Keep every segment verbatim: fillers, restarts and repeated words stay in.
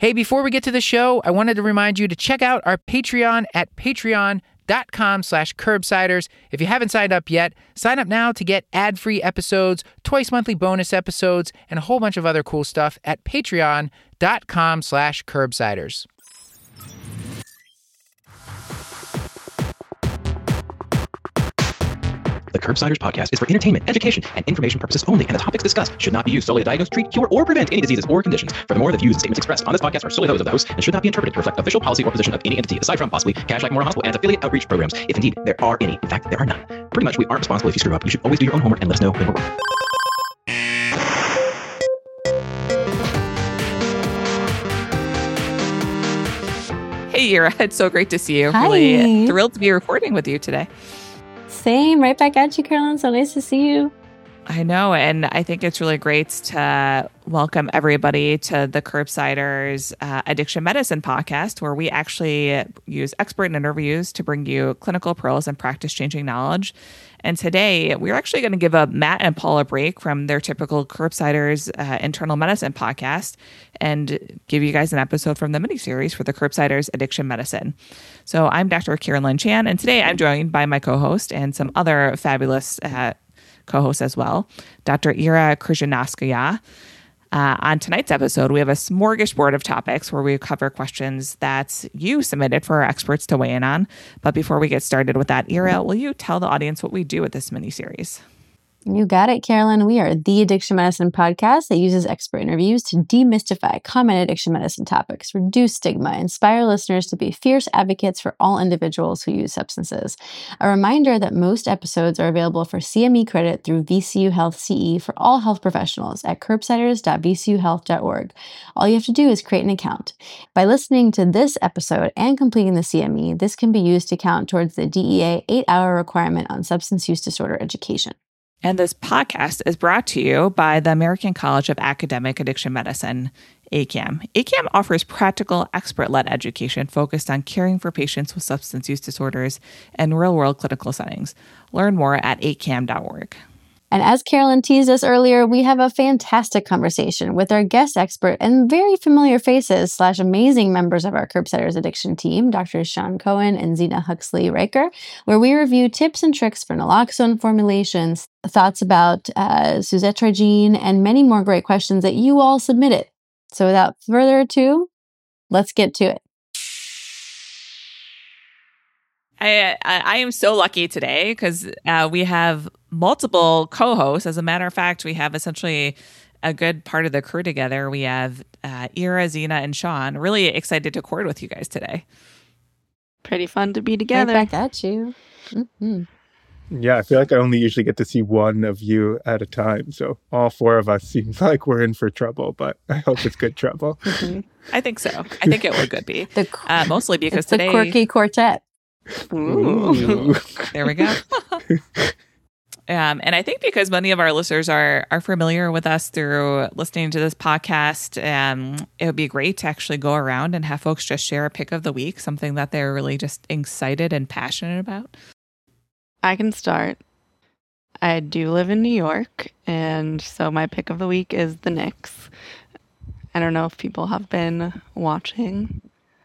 Hey, before we get to the show, I wanted to remind you to check out our Patreon at patreon.com slash curbsiders. If you haven't signed up yet, sign up now to get ad-free episodes, twice monthly bonus episodes, and a whole bunch of other cool stuff at patreon.com slash curbsiders. The Curbsiders podcast is for entertainment, education, and information purposes only, and the topics discussed should not be used solely to diagnose, treat, cure, or prevent any diseases or conditions. Furthermore, the views and statements expressed on this podcast are solely those of the host and should not be interpreted to reflect official policy or position of any entity aside from possibly Cash Like Memorial Hospital and its affiliate outreach programs, if indeed there are any. In fact, there are none. Pretty much, we aren't responsible if you screw up. You should always do your own homework and let us know when we're wrong. Hey, Ira, it's so great to see you. Hi. Really thrilled to be recording with you today. Same, right back at you, Caroline. So nice to see you. I know, and I think it's really great to welcome everybody to the Curbsiders uh, Addiction Medicine podcast, where we actually use expert interviews to bring you clinical pearls and practice-changing knowledge. And today, we're actually going to give a Matt and Paul a break from their typical Curbsiders uh, internal medicine podcast and give you guys an episode from the miniseries for the Curbsiders Addiction Medicine. So I'm Doctor Caroline Chan, and today I'm joined by my co-host and some other fabulous uh, co-hosts as well, Doctor Ira Krzyzewska. Uh, on tonight's episode, we have a smorgasbord of topics where we cover questions that you submitted for our experts to weigh in on. But before we get started with that, Ira, will you tell the audience what we do with this miniseries? You got it, Caroline. We are the Addiction Medicine podcast that uses expert interviews to demystify common addiction medicine topics, reduce stigma, inspire listeners to be fierce advocates for all individuals who use substances. A reminder that most episodes are available for C M E credit through V C U Health C E for all health professionals at curbsiders dot v c u health dot org. All you have to do is create an account. By listening to this episode and completing the C M E, this can be used to count towards the D E A eight-hour requirement on substance use disorder education. And this podcast is brought to you by the American College of Academic Addiction Medicine, A C A M. A C A M offers practical, expert-led education focused on caring for patients with substance use disorders in real-world clinical settings. Learn more at a c a m dot org. And as Carolyn teased us earlier, we have a fantastic conversation with our guest expert and very familiar faces slash amazing members of our Curbsiders addiction team, Doctors Sean Cohen and Zena Huxley Riker, where we review tips and tricks for naloxone formulations, thoughts about uh, suzetrigine, and many more great questions that you all submitted. So without further ado, let's get to it. I, I, I am so lucky today because uh, we have multiple co-hosts. As a matter of fact, we have essentially a good part of the crew together. We have uh, Ira, Zena, and Sean. Really excited to record with you guys today. Pretty fun to be together. Right back at you. Mm-hmm. Yeah, I feel like I only usually get to see one of you at a time. So all four of us seems like we're in for trouble, but I hope it's good trouble. Mm-hmm. I think so. I think it would good be. The, uh, mostly because it's today... the quirky quartet. Ooh. There we go. Um, and I think because many of our listeners are are familiar with us through listening to this podcast, um, it would be great to actually go around and have folks just share a pick of the week, something that they're really just excited and passionate about. I can start. I do live in New York, and so my pick of the week is the Knicks. I don't know if people have been watching.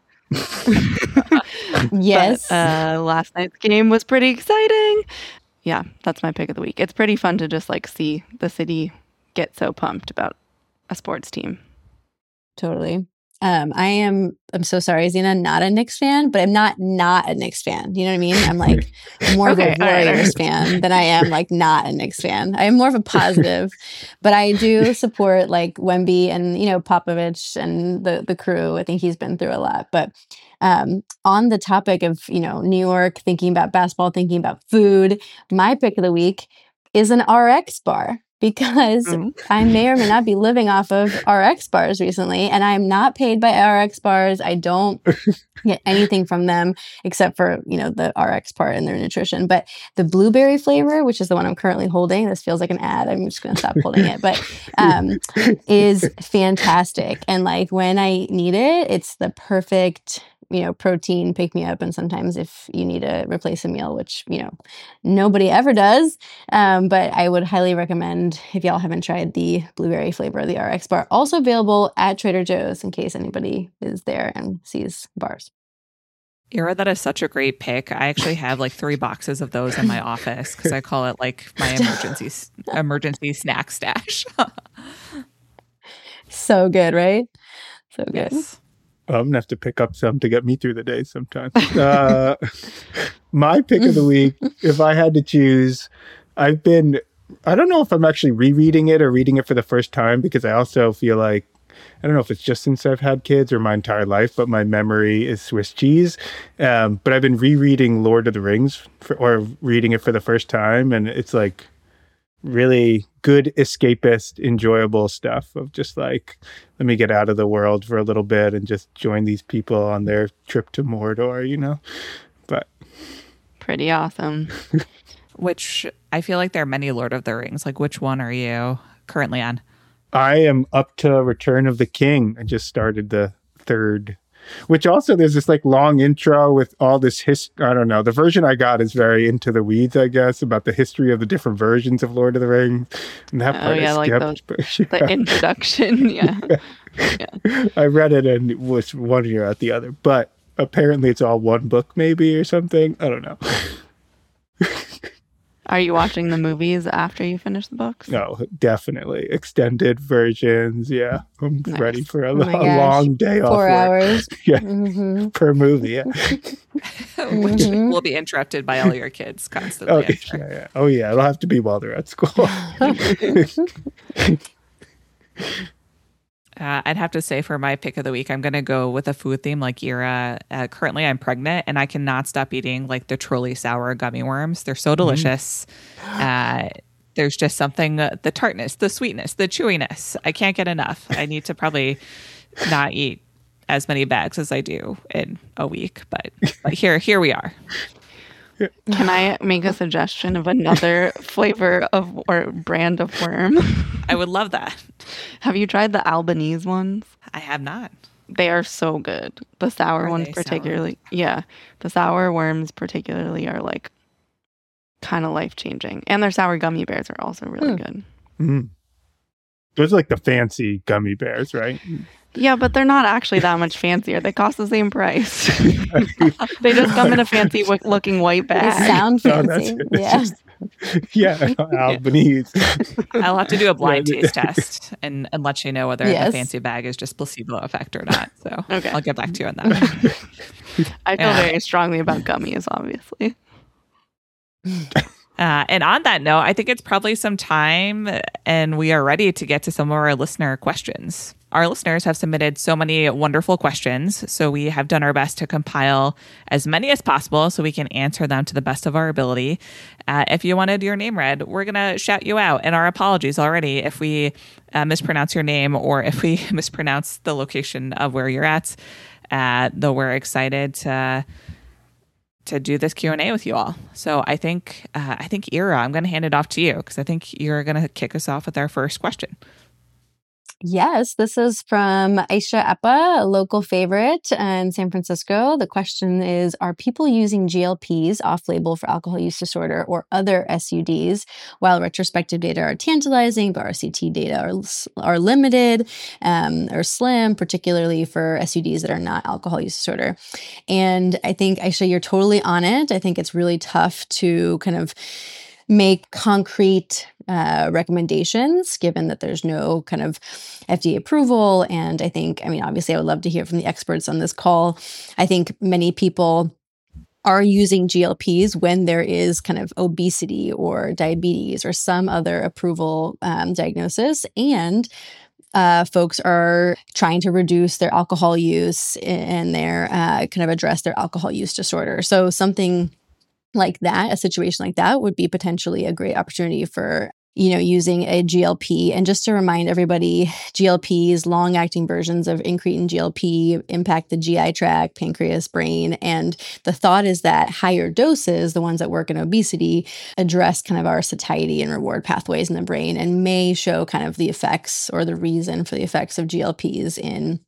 Yes. But, uh, last night's game was pretty exciting. Yeah, that's my pick of the week. It's pretty fun to just like see the city get so pumped about a sports team. Totally. Um, I am, I'm so sorry, Zena, not a Knicks fan, but I'm not not a Knicks fan. You know what I mean? I'm like more Okay, of a all right, all Warriors right. fan than I am like not a Knicks fan. I am more of a positive, but I do support like Wemby and, you know, Popovich and the, the crew. I think he's been through a lot. But um, on the topic of, you know, New York, thinking about basketball, thinking about food, my pick of the week is an R X bar. Because Mhm. I may or may not be living off of R X bars recently, and I'm not paid by R X bars. I don't get anything from them except for, you know, the R X part and their nutrition. But the blueberry flavor, which is the one I'm currently holding, this feels like an ad. I'm just going to stop holding it, but um, is fantastic. And like when I need it, it's the perfect you know, protein pick me up. And sometimes if you need to replace a meal, which, you know, nobody ever does. Um, but I would highly recommend, if y'all haven't tried the blueberry flavor of the R X bar, also available at Trader Joe's in case anybody is there and sees bars. Ira, that is such a great pick. I actually have like three boxes of those in my office because I call it like my emergency emergency snack stash. So good, right? So good. Yes. I'm going to have to pick up some to get me through the day sometimes. Uh, my pick of the week, if I had to choose, I've been, I don't know if I'm actually rereading it or reading it for the first time, because I also feel like, I don't know if it's just since I've had kids or my entire life, but my memory is Swiss cheese. Um, but I've been rereading Lord of the Rings for, or reading it for the first time. And it's like really good, escapist, enjoyable stuff of just like, let me get out of the world for a little bit and just join these people on their trip to Mordor, you know? But Pretty awesome. Which I feel like there are many Lord of the Rings. Like, which one are you currently on? I am up to Return of the King. I just started the third, which also there's this like long intro with all this his. I don't know. The version I got is very into the weeds, I guess, about the history of the different versions of Lord of the Rings. And that Oh, part yeah, I like skipped, those- but, yeah. The introduction. Yeah. I read it and it was one year at the other, but apparently it's all one book, maybe, or something. I don't know. Are you watching the movies after you finish the books? No, definitely extended versions. Yeah, I'm Nice. ready for a, Oh my a gosh. long day off Four work. hours. Yeah, hmm per movie. Yeah. Which Mhm. will be interrupted by all your kids constantly. Oh I'm sure. yeah, yeah. Oh yeah. It'll have to be while they're at school. Uh, I'd have to say for my pick of the week, I'm going to go with a food theme like Ira. Uh, currently, I'm pregnant and I cannot stop eating like the truly sour gummy worms. They're so delicious. Uh, there's just something, uh, the tartness, the sweetness, the chewiness. I can't get enough. I need to probably not eat as many bags as I do in a week, but, but here, here we are. Can I make a suggestion of another flavor of or brand of worm? I would love that. Have you tried the Albanese ones? I have not. They are so good. The sour Are ones they sour? particularly. Yeah. The sour worms particularly are like kind of life changing. And their sour gummy bears are also really Hmm. good. Mm. Those are like the fancy gummy bears, right? Yeah, but they're not actually that much fancier. They cost the same price. They just come in a fancy w- looking white They bag. sound Oh, that's fancy. it. It's Yeah. just- yeah, Albanese. I'll have to do a blind Yeah. taste test and, and let you know whether Yes. the fancy bag is just placebo effect or not. So Okay. I'll get back to you on that. I feel Yeah. very strongly about gummies, obviously. Uh, and on that note, I think it's probably some time and we are ready to get to some of our listener questions. Our listeners have submitted so many wonderful questions, so we have done our best to compile as many as possible so we can answer them to the best of our ability. Uh, if you wanted your name read, we're going to shout you out, and our apologies already if we uh, mispronounce your name or if we mispronounce the location of where you're at, uh, though we're excited to to do this Q and A with you all. So I think, uh, I think Ira, I'm going to hand it off to you because I think you're going to kick us off with our first question. Yes, this is from Aisha Eppa, a local favorite in San Francisco. The question is, are people using G L Ps off-label for alcohol use disorder or other S U Ds? While retrospective data are tantalizing, but R C T data are, are limited um, or slim, particularly for S U Ds that are not alcohol use disorder. And I think, Aisha, you're totally on it. I think it's really tough to kind of make concrete uh, recommendations, given that there's no kind of F D A approval. And I think, I mean, obviously, I would love to hear from the experts on this call. I think many people are using G L Ps when there is kind of obesity or diabetes or some other approval um, diagnosis. And Uh, folks are trying to reduce their alcohol use and their uh, kind of address their alcohol use disorder. So something like that, a situation like that would be potentially a great opportunity for, you know, using a G L P. And just to remind everybody, G L Ps, long-acting versions of incretin G L P, impact the G I tract, pancreas, brain. And the thought is that higher doses, the ones that work in obesity, address kind of our satiety and reward pathways in the brain and may show kind of the effects or the reason for the effects of G L Ps in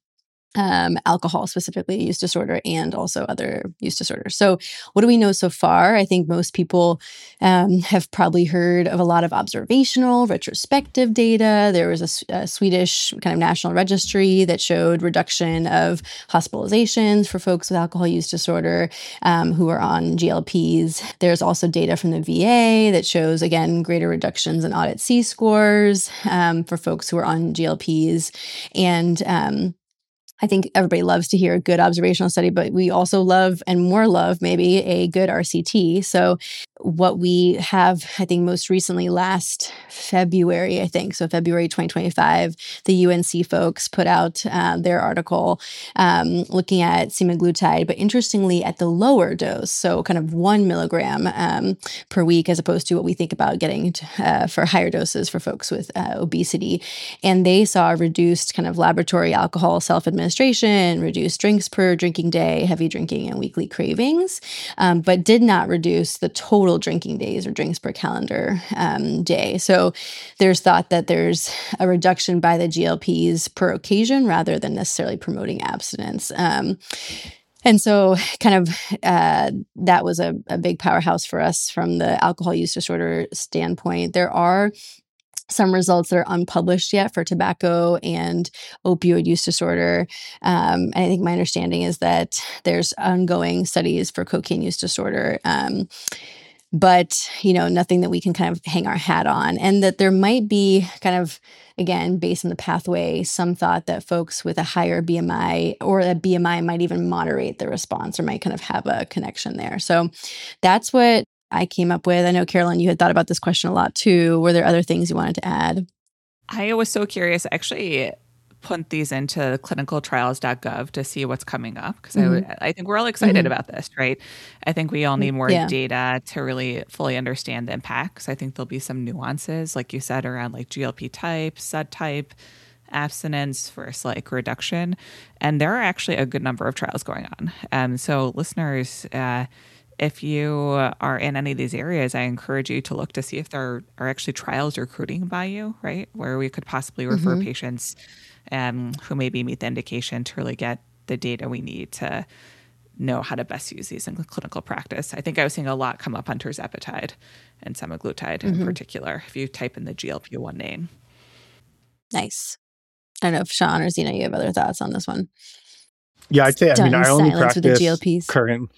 um, alcohol, specifically use disorder, and also other use disorders. So what do we know so far? I think most people um, have probably heard of a lot of observational, retrospective data. There was a, a Swedish kind of national registry that showed reduction of hospitalizations for folks with alcohol use disorder um, who are on G L Ps. There's also data from the V A that shows, again, greater reductions in audit C scores um, for folks who are on G L Ps. And um, I think everybody loves to hear a good observational study, but we also love, and more love maybe, a good R C T. So what we have, I think most recently last February, I think, so February twenty twenty-five, the U N C folks put out uh, their article um, looking at semaglutide, but interestingly at the lower dose, so kind of one milligram um, per week, as opposed to what we think about getting to, uh, for higher doses for folks with uh, obesity. And they saw reduced kind of laboratory alcohol self-administration, reduced drinks per drinking day, heavy drinking, and weekly cravings, um, but did not reduce the total drinking days or drinks per calendar um, day. So there's thought that there's a reduction by the G L Ps per occasion rather than necessarily promoting abstinence. Um, and so kind of uh, that was a, a big powerhouse for us from the alcohol use disorder standpoint. There are some results that are unpublished yet for tobacco and opioid use disorder. Um, and I think my understanding is that there's ongoing studies for cocaine use disorder. Um, but, you know, nothing that we can kind of hang our hat on. And that there might be kind of, again, based on the pathway, some thought that folks with a higher B M I or that B M I might even moderate the response or might kind of have a connection there. So that's what I came up with. I know, Carolyn, you had thought about this question a lot too. Were there other things you wanted to add? I was so curious. I actually put these into clinical trials dot gov to see what's coming up because mm-hmm. I, I think we're all excited mm-hmm. about this, right? I think we all need more yeah. data to really fully understand the impacts. I think there'll be some nuances, like you said, around like G L P type, subtype, abstinence versus like reduction. And there are actually a good number of trials going on. Um, so listeners, uh, if you are in any of these areas, I encourage you to look to see if there are actually trials recruiting by you, right? Where we could possibly refer mm-hmm. patients um, who maybe meet the indication to really get the data we need to know how to best use these in clinical practice. I think I was seeing a lot come up on tirzepatide and semaglutide mm-hmm. in particular, if you type in the G L P one name. Nice. I don't know if Sean or Zena, you have other thoughts on this one. Yeah, I'd say, I mean, I only practice current.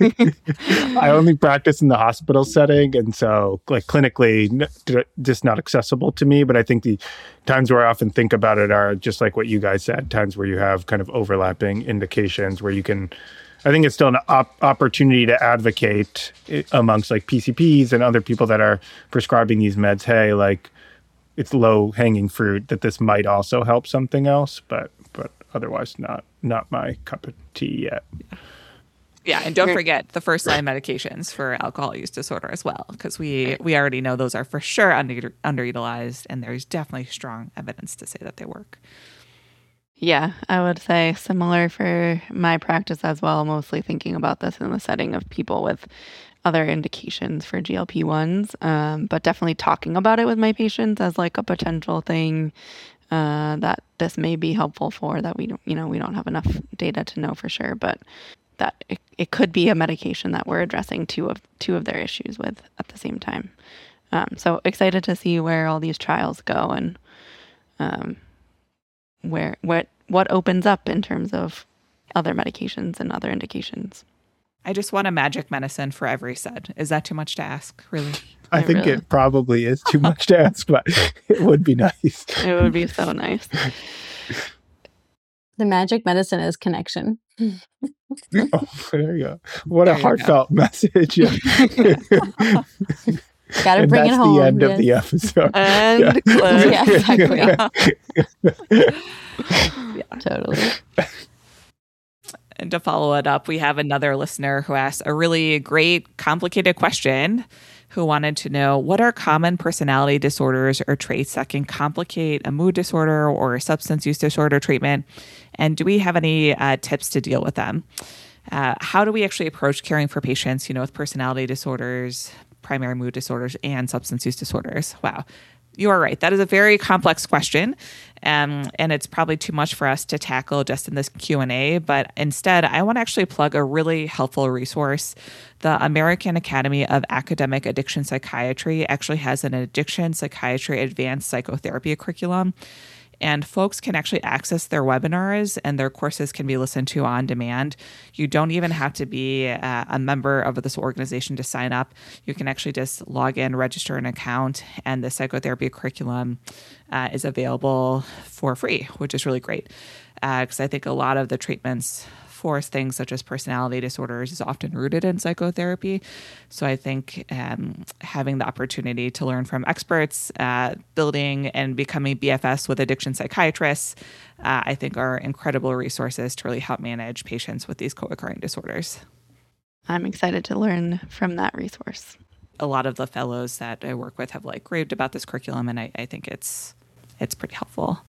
I only practice in the hospital setting. And so, like, clinically, n- just not accessible to me. But I think the times where I often think about it are just like what you guys said, times where you have kind of overlapping indications where you can, I think it's still an op- opportunity to advocate amongst like P C Ps and other people that are prescribing these meds. Hey, like, it's low hanging fruit that this might also help something else. But, but otherwise not. Not my cup of tea yet. Yeah, and don't forget the first line medications for alcohol use disorder as well, because we we already know those are for sure under, underutilized, and there's definitely strong evidence to say that they work. Yeah, I would say similar for my practice as well, mostly thinking about this in the setting of people with other indications for G L P ones, um, but definitely talking about it with my patients as like a potential thing Uh, that this may be helpful for, that we don't, you know, we don't have enough data to know for sure, but that it, it could be a medication that we're addressing two of two of their issues with at the same time. Um, so excited to see where all these trials go and um, where what what opens up in terms of other medications and other indications. I just want a magic medicine for every S U D. Is that too much to ask, really? I think really? It probably is too much to ask, but it would be nice. It would be so nice. The magic medicine is connection. Oh, there you go. What there a heartfelt go. Message. Yeah. Gotta bring it home. That's the end yes. of the episode. And yeah. close. Yeah, exactly. Yeah, totally. And to follow it up, we have another listener who asked a really great, complicated question, who wanted to know what are common personality disorders or traits that can complicate a mood disorder or a substance use disorder treatment, and do we have any uh, tips to deal with them? Uh, how do we actually approach caring for patients, you know, with personality disorders, primary mood disorders, and substance use disorders? Wow. you are right. That is a very complex question. Um, and it's probably too much for us to tackle just in this Q and A. But instead, I want to actually plug a really helpful resource. The American Academy of Academic Addiction Psychiatry actually has an addiction psychiatry advanced psychotherapy curriculum. And folks can actually access their webinars, and their courses can be listened to on demand. You don't even have to be uh, a member of this organization to sign up. You can actually just log in, register an account, and the psychotherapy curriculum uh, is available for free, which is really great. Because uh, I think a lot of the treatments for things such as personality disorders is often rooted in psychotherapy. So I think um, having the opportunity to learn from experts, uh, building and becoming B F S with addiction psychiatrists, uh, I think are incredible resources to really help manage patients with these co-occurring disorders. I'm excited to learn from that resource. A lot of the fellows that I work with have like raved about this curriculum, and I, I think it's it's pretty helpful.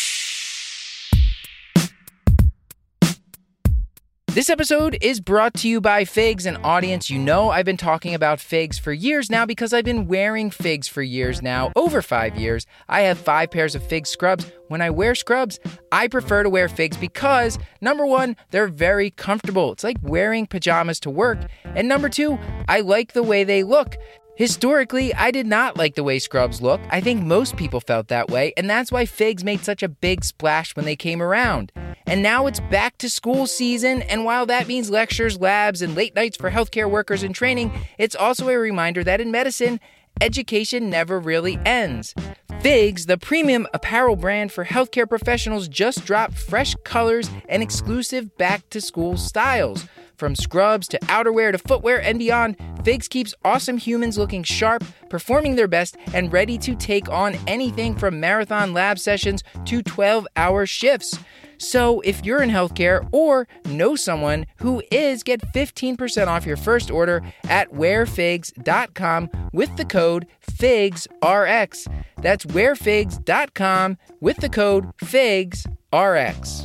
This episode is brought to you by Figs, an audience you know I've been talking about Figs for years now because I've been wearing Figs for years now, over five years. I have five pairs of Figs scrubs. When I wear scrubs, I prefer to wear Figs because, number one, they're very comfortable. It's like wearing pajamas to work. And number two, I like the way they look. Historically, I did not like the way scrubs look. I think most people felt that way, and that's why Figs made such a big splash when they came around. And now it's back to school season, and while that means lectures, labs, and late nights for healthcare workers in training, it's also a reminder that in medicine, education never really ends. Figs, the premium apparel brand for healthcare professionals, just dropped fresh colors and exclusive back-to-school styles. From scrubs to outerwear to footwear and beyond, Figs keeps awesome humans looking sharp, performing their best, and ready to take on anything from marathon lab sessions to twelve-hour shifts. So if you're in healthcare or know someone who is, get fifteen percent off your first order at wear figs dot com with the code FIGSRX. That's wear figs dot com with the code FIGSRX.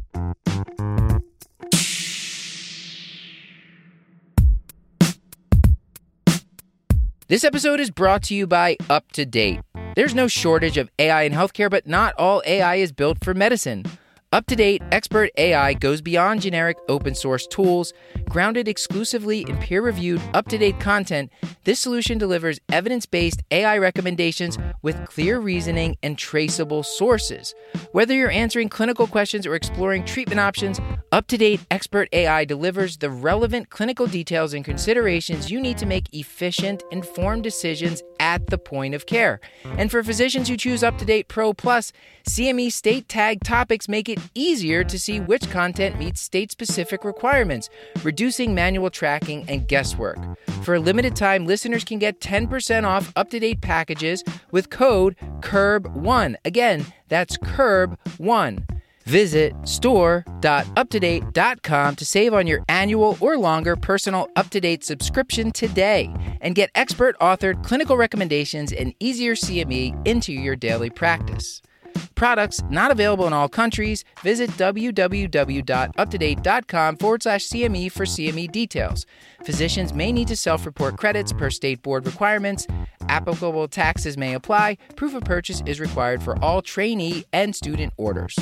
This episode is brought to you by UpToDate. There's no shortage of A I in healthcare, but not all A I is built for medicine. UpToDate Expert A I goes beyond generic open-source tools. Grounded exclusively in peer-reviewed, up-to-date content, this solution delivers evidence-based A I recommendations with clear reasoning and traceable sources. Whether you're answering clinical questions or exploring treatment options, UpToDate Expert A I delivers the relevant clinical details and considerations you need to make efficient, informed decisions at the point of care. And for physicians who choose UpToDate Pro Plus, C M E state tag topics make it easier to see which content meets state-specific requirements, reducing manual tracking and guesswork. For a limited time, listeners can get ten percent off UpToDate packages with code C U R B one. Again, that's C U R B one. Visit store dot up to date dot com to save on your annual or longer personal UpToDate subscription today and get expert-authored clinical recommendations and easier C M E into your daily practice. Products not available in all countries. Visit w w w dot up to date dot com forward slash C M E for C M E details. Physicians may need to self-report credits per state board requirements. Applicable taxes may apply. Proof of purchase is required for all trainee and student orders.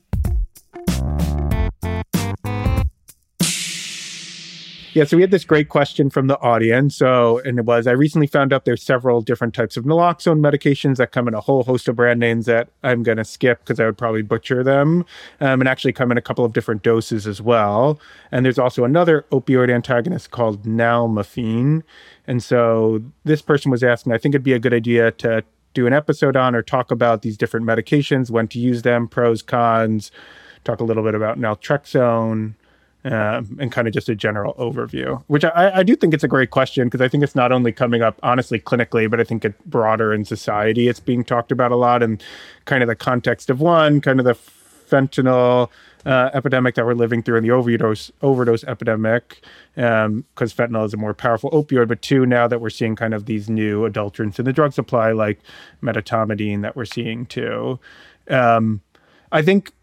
Yeah, so we had this great question from the audience. So, and it was, I recently found out there's several different types of naloxone medications that come in a whole host of brand names that I'm going to skip because I would probably butcher them, um, and actually come in a couple of different doses as well. And there's also another opioid antagonist called nalmefene. And so this person was asking, I think it'd be a good idea to do an episode on or talk about these different medications, when to use them, pros, cons, talk a little bit about naltrexone, Um, and kind of just a general overview, which I, I do think it's a great question because I think it's not only coming up, honestly, clinically, but I think it broader in society. It's being talked about a lot in kind of the context of one, kind of the fentanyl uh, epidemic that we're living through and the overdose overdose epidemic, because um, fentanyl is a more powerful opioid. But two, now that we're seeing kind of these new adulterants in the drug supply, like medetomidine that we're seeing too. Um, I think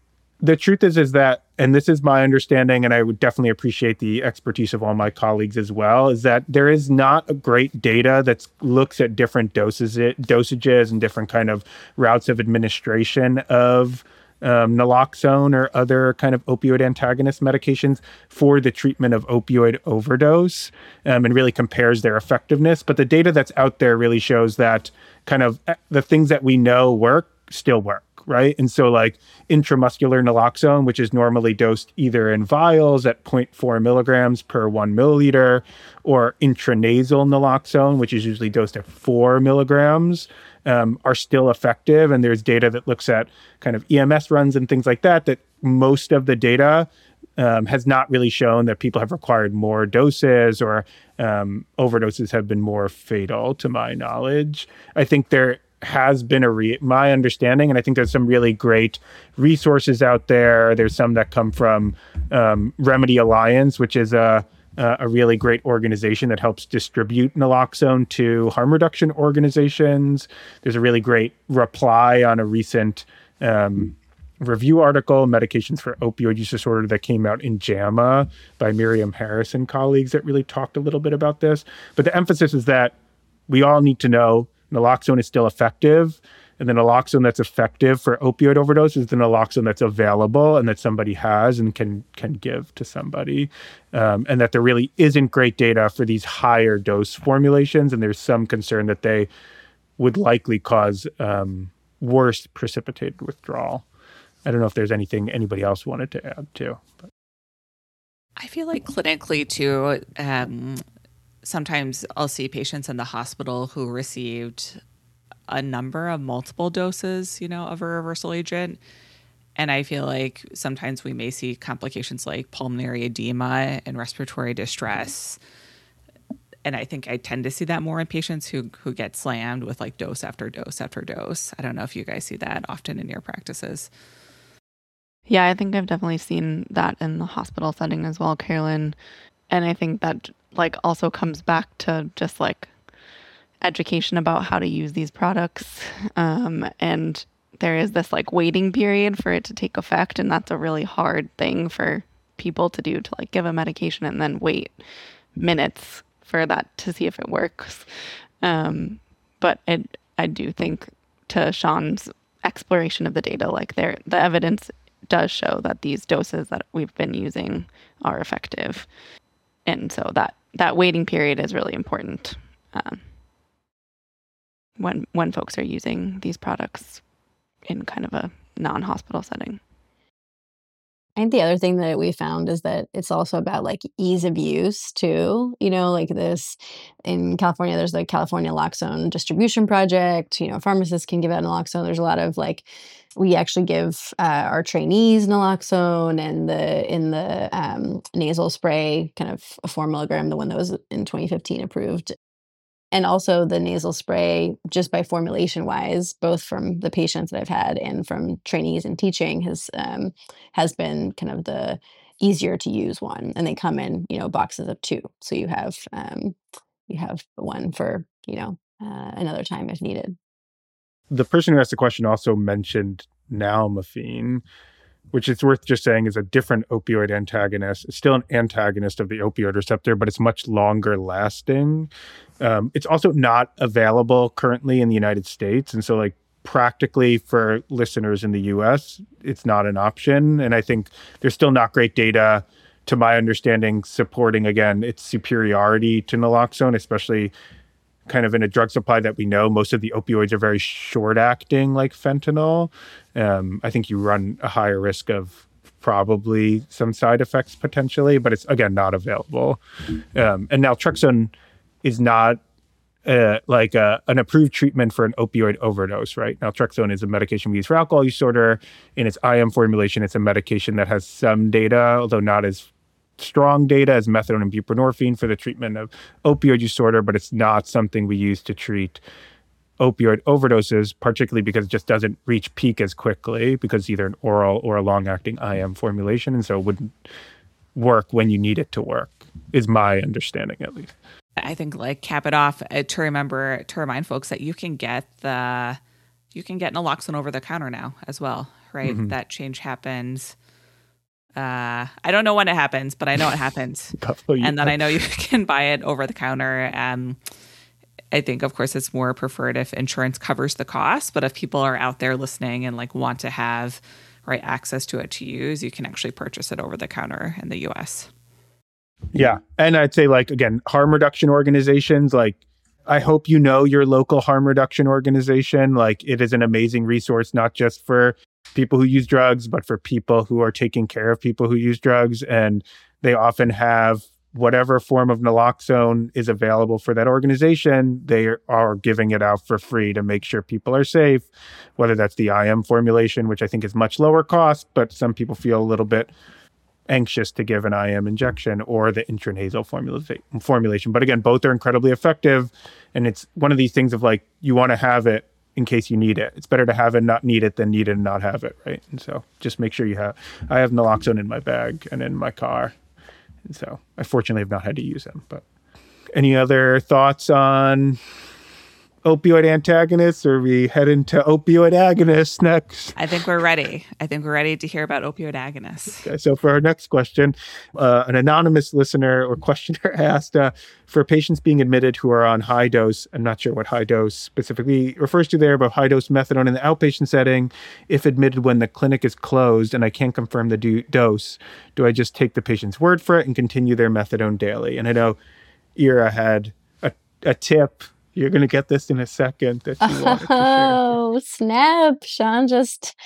the truth is, is that, and this is my understanding, and I would definitely appreciate the expertise of all my colleagues as well, is that there is not a great data that looks at different doses, dosages and different kind of routes of administration of um, naloxone or other kind of opioid antagonist medications for the treatment of opioid overdose, um, and really compares their effectiveness. But the data that's out there really shows that kind of the things that we know work still work. Right. And so like intramuscular naloxone, which is normally dosed either in vials at zero point four milligrams per one milliliter, or intranasal naloxone, which is usually dosed at four milligrams, um, are still effective. And there's data that looks at kind of E M S runs and things like that, that most of the data um, has not really shown that people have required more doses or um, overdoses have been more fatal, to my knowledge. I think there has been a re- my understanding, and I think there's some really great resources out there. There's some that come from um, Remedy Alliance, which is a a really great organization that helps distribute naloxone to harm reduction organizations. There's a really great reply on a recent um, review article, Medications for Opioid Use Disorder, that came out in JAMA by Miriam Harris and colleagues, that really talked a little bit about this. But the emphasis is that we all need to know naloxone is still effective, and the naloxone that's effective for opioid overdose is the naloxone that's available and that somebody has and can can give to somebody, um, and that there really isn't great data for these higher dose formulations, and there's some concern that they would likely cause um, worse precipitated withdrawal. I don't know if there's anything anybody else wanted to add to. But. I feel like clinically too, um, sometimes I'll see patients in the hospital who received a number of multiple doses, you know, of a reversal agent. And I feel like sometimes we may see complications like pulmonary edema and respiratory distress. And I think I tend to see that more in patients who who get slammed with like dose after dose after dose. I don't know if you guys see that often in your practices. Yeah, I think I've definitely seen that in the hospital setting as well, Carolyn. And I think that like also comes back to just like education about how to use these products. Um, and there is this like waiting period for it to take effect. And that's a really hard thing for people to do, to like give a medication and then wait minutes for that to see if it works. Um, but it, I do think, to Sean's exploration of the data, like there, the evidence does show that these doses that we've been using are effective. And so that, that waiting period is really important um, when when folks are using these products in kind of a non-hospital setting. I think the other thing that we found is that it's also about like ease of use too. You know, like this in California, there's the California Naloxone Distribution Project. You know, pharmacists can give out naloxone. There's a lot of like, we actually give uh, our trainees naloxone, and the in the um, nasal spray, kind of a four milligram, the one that was in twenty fifteen approved. And also the nasal spray, just by formulation wise, both from the patients that I've had and from trainees in teaching, has um, has been kind of the easier to use one. And they come in, you know, boxes of two. So you have um, you have one for, you know, uh, another time if needed. The person who asked the question also mentioned nalmefene, which it's worth just saying is a different opioid antagonist. It's still an antagonist of the opioid receptor, but it's much longer lasting. Um, it's also not available currently in the United States. And so like practically for listeners in the U S, it's not an option. And I think there's still not great data, to my understanding, supporting, again, its superiority to naloxone, especially kind of in a drug supply that we know most of the opioids are very short acting, like fentanyl. Um, I think you run a higher risk of probably some side effects potentially, but it's, again, not available. Um, and naltrexone is not uh, like a, an approved treatment for an opioid overdose, right? Naltrexone is a medication we use for alcohol use disorder. In its I M formulation, it's a medication that has some data, although not as strong data as methadone and buprenorphine for the treatment of opioid use disorder, but it's not something we use to treat opioid overdoses, particularly because it just doesn't reach peak as quickly, because either an oral or a long-acting I M formulation, and so it wouldn't work when you need it to work, is my understanding at least. I think like cap it off uh, to remember, to remind folks that you can get the, you can get naloxone over the counter now as well. right? Mhm. That change happens. Uh, I don't know when it happens, but I know it happens. Couple And then years. I know you can buy it over the counter. Um, I think, of course, it's more preferred if insurance covers the cost. But if people are out there listening and like want to have right access to it to use, you can actually purchase it over the counter in the U S. Yeah. And I'd say, like, again, harm reduction organizations, like, I hope you know your local harm reduction organization. Like, it is an amazing resource, not just for people who use drugs, but for people who are taking care of people who use drugs. And they often have whatever form of naloxone is available for that organization. They are giving it out for free to make sure people are safe, whether that's the I M formulation, which I think is much lower cost, but some people feel a little bit anxious to give an I M injection, or the intranasal formula- formulation. But again, both are incredibly effective. And it's one of these things of like, you want to have it in case you need it. It's better to have it, not need it, than need it and not have it, right? And so just make sure you have, I have naloxone in my bag and in my car. And so I fortunately have not had to use them. But any other thoughts on opioid antagonists, or we head into opioid agonists next? I think we're ready. I think we're ready to hear about opioid agonists. Okay, so for our next question, uh, an anonymous listener or questioner asked, uh, for patients being admitted who are on high dose, I'm not sure what high dose specifically refers to there, but high dose methadone in the outpatient setting, if admitted when the clinic is closed and I can't confirm the do- dose, do I just take the patient's word for it and continue their methadone daily? And I know Ira had a, a tip. You're going to get this in a second that you wanted to share. Oh, snap. Sean just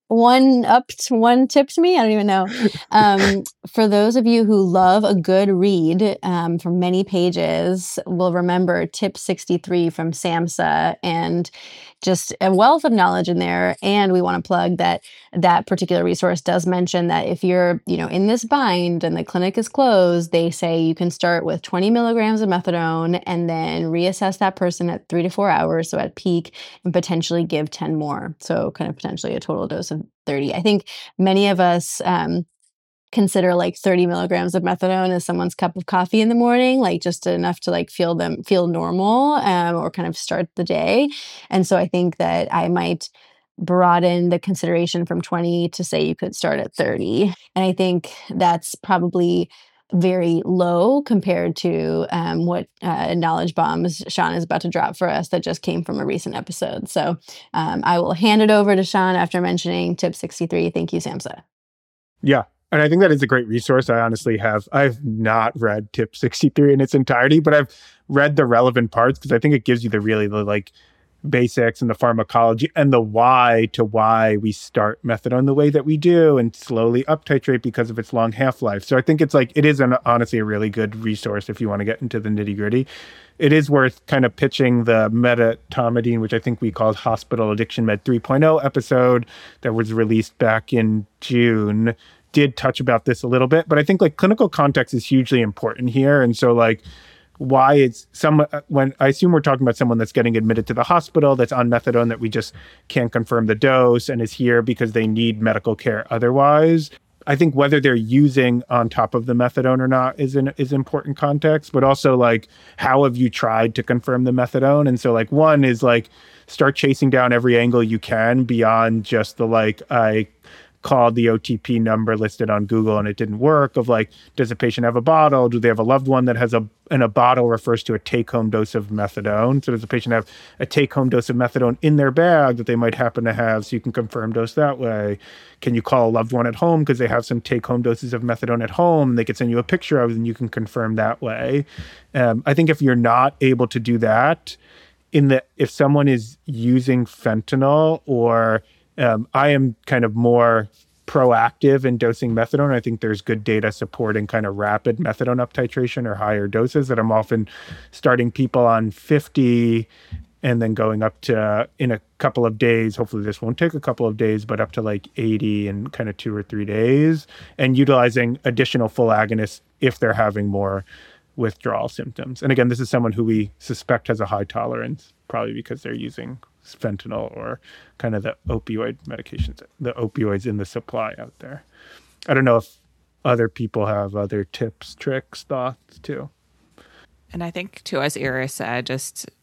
one upped, one tipped me. I don't even know. Um, for those of you who love a good read um, for many pages, will remember tip sixty-three from SAMHSA, and just a wealth of knowledge in there. And we want to plug that that particular resource does mention that if you're, you know, in this bind and the clinic is closed, they say you can start with twenty milligrams of methadone and then reassess that person at three to four hours, so at peak, and potentially give ten more. So kind of potentially a total dose of thirty. I think many of us um, consider like thirty milligrams of methadone as someone's cup of coffee in the morning, like just enough to like feel them feel normal um, or kind of start the day. And so I think that I might broaden the consideration from twenty to say you could start at thirty. And I think that's probably very low compared to um, what uh, knowledge bombs Sean is about to drop for us that just came from a recent episode. So um, I will hand it over to Sean after mentioning tip sixty-three. Thank you, SAMHSA. Yeah. And I think that is a great resource. I honestly have, I've not read tip sixty-three in its entirety, but I've read the relevant parts because I think it gives you the really the like basics and the pharmacology and the why to why we start methadone the way that we do and slowly up titrate because of its long half-life. So I think it's like, it is an, honestly a really good resource if you want to get into the nitty gritty. It is worth kind of pitching the medetomidine, which I think we called Hospital Addiction Med three point oh episode that was released back in June. Did touch about this a little bit, but I think like clinical context is hugely important here. And so like, why it's some, when I assume we're talking about someone that's getting admitted to the hospital that's on methadone that we just can't confirm the dose and is here because they need medical care otherwise. I think whether they're using on top of the methadone or not is an is important context, but also like, how have you tried to confirm the methadone? And so like, one is like, start chasing down every angle you can beyond just the like, I called the O T P number listed on Google and it didn't work, of like, does a patient have a bottle? Do they have a loved one that has a, and a bottle refers to a take-home dose of methadone. So does the patient have a take-home dose of methadone in their bag that they might happen to have, so you can confirm dose that way? Can you call a loved one at home because they have some take-home doses of methadone at home and they could send you a picture of it and you can confirm that way? Um, I think if you're not able to do that, in the, if someone is using fentanyl or Um, I am kind of more proactive in dosing methadone. I think there's good data supporting kind of rapid methadone up titration or higher doses, that I'm often starting people on fifty and then going up to, in a couple of days, hopefully this won't take a couple of days, but up to like eighty in kind of two or three days, and utilizing additional full agonists if they're having more withdrawal symptoms. And again, this is someone who we suspect has a high tolerance, probably because they're using fentanyl or kind of the opioid medications, the opioids in the supply out there. I don't know if other people have other tips, tricks, thoughts too. And I think too, as Ira said, just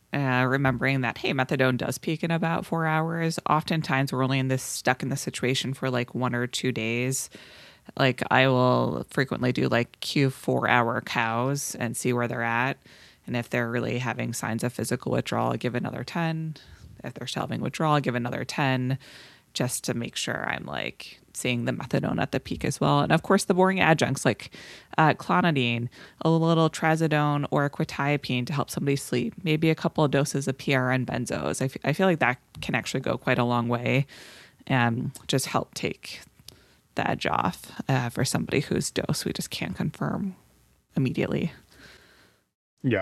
uh, remembering that, hey, methadone does peak in about four hours. Oftentimes we're only in this stuck in this situation for like one or two days. Like I will frequently do like Q four hour cows and see where they're at. And if they're really having signs of physical withdrawal, give another ten. If they're still having withdrawal, give another ten, just to make sure I'm like seeing the methadone at the peak as well. And of course, the boring adjuncts like uh, clonidine, a little trazodone or quetiapine to help somebody sleep, maybe a couple of doses of P R N benzos. I, f- I feel like that can actually go quite a long way and just help take the edge off uh, for somebody whose dose we just can't confirm immediately. Yeah.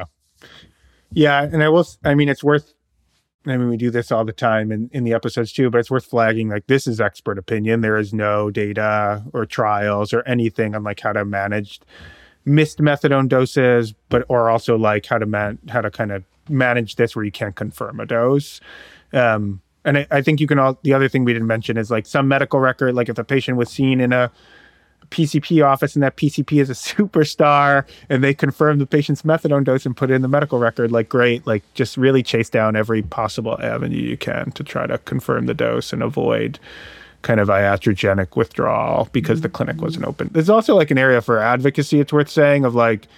Yeah. And I will, I mean, it's worth, I mean, we do this all the time in, in the episodes too, but it's worth flagging, like, this is expert opinion. There is no data or trials or anything on like how to manage missed methadone doses, but, or also like how to man, how to kind of manage this where you can't confirm a dose. Um, and I, I think you can all, the other thing we didn't mention is like some medical record, like if a patient was seen in a P C P office and that P C P is a superstar and they confirm the patient's methadone dose and put it in the medical record, like, great, like just really chase down every possible avenue you can to try to confirm the dose and avoid kind of iatrogenic withdrawal because the clinic wasn't open. There's also like an area for advocacy, it's worth saying, of like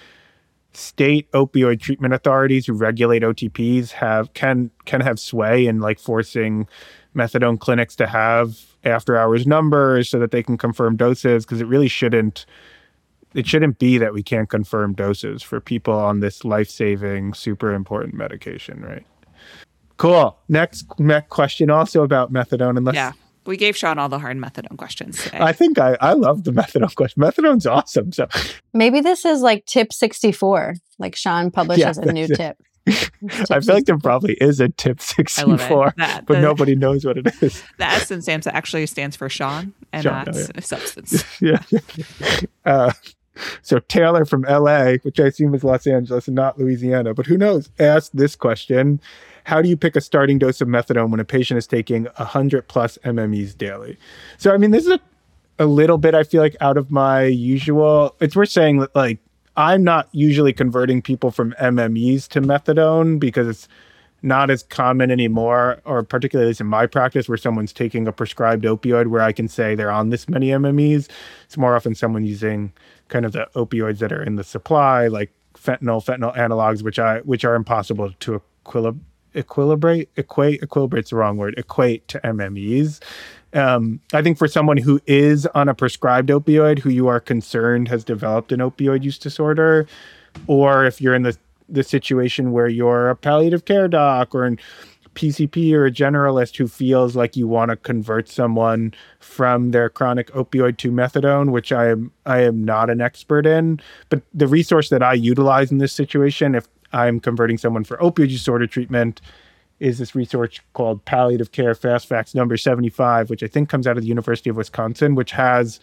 state opioid treatment authorities who regulate O T Ps have can can have sway in like forcing methadone clinics to have after hours numbers so that they can confirm doses, because it really shouldn't it shouldn't be that we can't confirm doses for people on this life-saving, super important medication, right? Cool. Next, next question also about methadone. Unless Yeah. We gave Sean all the hard methadone questions today. I think I, I love the methadone question. Methadone's awesome. So Maybe this is like tip sixty-four, like Sean publishes Yeah, a new that's tip. I feel like there probably is a tip sixty-four, That- but the- nobody knows what it is. The S in SAMHSA actually stands for Sean and Sean, not oh, yeah. substance. Yeah. Uh, so Taylor from L A, which I assume is Los Angeles and not Louisiana, but who knows, asked this question: how do you pick a starting dose of methadone when a patient is taking one hundred plus M M Es daily? So, I mean, this is a, a little bit, I feel like, out of my usual. It's worth saying that, like, I'm not usually converting people from M M Es to methadone because it's not as common anymore, or particularly in my practice, where someone's taking a prescribed opioid where I can say they're on this many M M Es. It's more often someone using kind of the opioids that are in the supply, like fentanyl, fentanyl analogs, which I which are impossible to equilibrate, equilibrate, equate, equilibrate's the wrong word, equate to M M Es. Um, I think for someone who is on a prescribed opioid, who you are concerned has developed an opioid use disorder, or if you're in the the situation where you're a palliative care doc or an P C P or a generalist who feels like you want to convert someone from their chronic opioid to methadone, which I am I am not an expert in, but the resource that I utilize in this situation, if I'm converting someone for opioid disorder treatment, is this resource called Palliative Care Fast Facts number seventy-five, which I think comes out of the University of Wisconsin, which has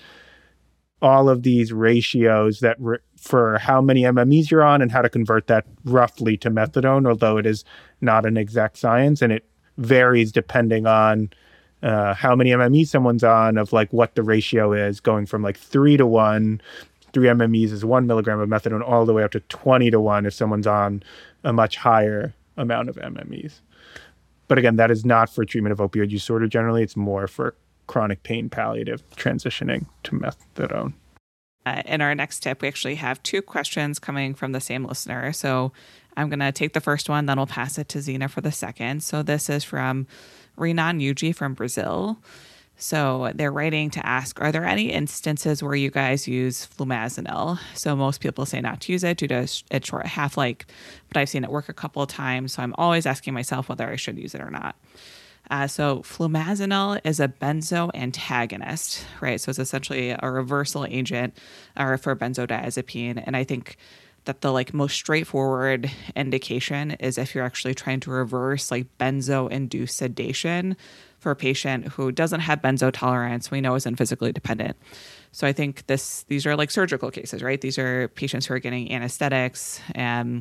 all of these ratios that re- for how many M M Es you're on and how to convert that roughly to methadone, although it is not an exact science, and it varies depending on uh, how many M M Es someone's on, of like what the ratio is, going from like three to one, three M M Es is one milligram of methadone, all the way up to twenty to one if someone's on a much higher amount of M M Es. But again, that is not for treatment of opioid use disorder generally. It's more for chronic pain palliative transitioning to methadone. Uh, in our next tip, we actually have two questions coming from the same listener. So I'm going to take the first one, then we'll pass it to Zena for the second. So this is from Renan Yuji from Brazil. So they're writing to ask, are there any instances where you guys use flumazenil? So most people say not to use it due to its short half-life, but I've seen it work a couple of times. So I'm always asking myself whether I should use it or not. Uh, so flumazenil is a benzo antagonist, right? So it's essentially a reversal agent uh, for benzodiazepine. And I think that the like most straightforward indication is if you're actually trying to reverse like benzo-induced sedation for a patient who doesn't have benzo tolerance, we know isn't physically dependent. So I think this these are like surgical cases, right? These are patients who are getting anesthetics and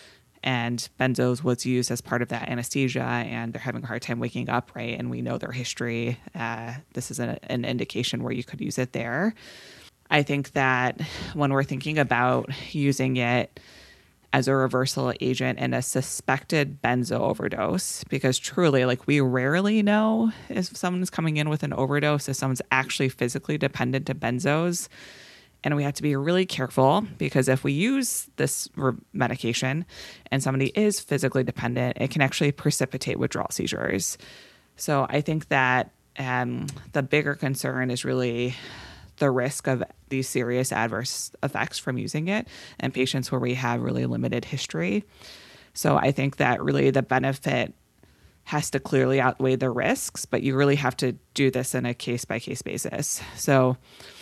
and benzos was used as part of that anesthesia, and they're having a hard time waking up, right? And we know their history. Uh, this is a, an indication where you could use it there. I think that when we're thinking about using it as a reversal agent in a suspected benzo overdose, because truly, like, we rarely know if someone's coming in with an overdose, if someone's actually physically dependent to benzos. And we have to be really careful, because if we use this re- medication and somebody is physically dependent, it can actually precipitate withdrawal seizures. So I think that um, the bigger concern is really the risk of these serious adverse effects from using it in patients where we have really limited history. So I think that really the benefit has to clearly outweigh the risks, but you really have to do this in a case-by-case basis. So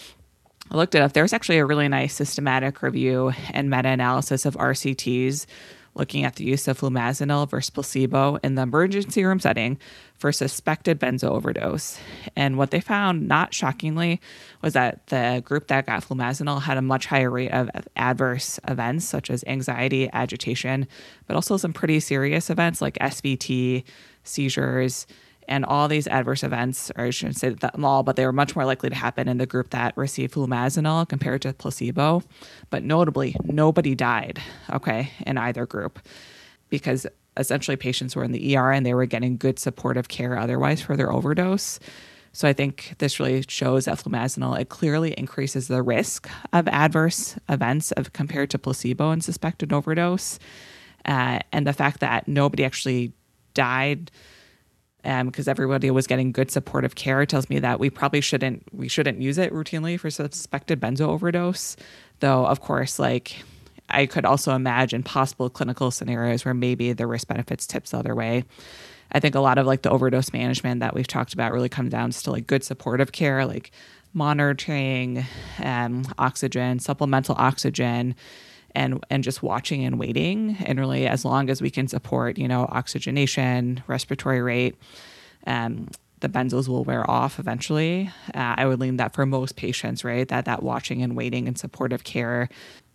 I looked it up. There's actually a really nice systematic review and meta-analysis of R C Ts looking at the use of flumazenil versus placebo in the emergency room setting for suspected benzo overdose. And what they found, not shockingly, was that the group that got flumazenil had a much higher rate of adverse events such as anxiety, agitation, but also some pretty serious events like S V T, seizures, and all these adverse events, or I shouldn't say them all, but they were much more likely to happen in the group that received flumazenil compared to placebo. But notably, nobody died, okay, in either group, because essentially patients were in the E R and they were getting good supportive care otherwise for their overdose. So I think this really shows that flumazenil, it clearly increases the risk of adverse events of compared to placebo in suspected overdose. Uh, and the fact that nobody actually died because um, everybody was getting good supportive care tells me that we probably shouldn't we shouldn't use it routinely for suspected benzo overdose. Though, of course, like I could also imagine possible clinical scenarios where maybe the risk benefits tips the other way. I think a lot of like the overdose management that we've talked about really comes down to like good supportive care, like monitoring, um, oxygen, supplemental oxygen, and and just watching and waiting. And really, as long as we can support, you know, oxygenation, respiratory rate, um, the benzos will wear off eventually. Uh, I would lean that for most patients, right, that that watching and waiting and supportive care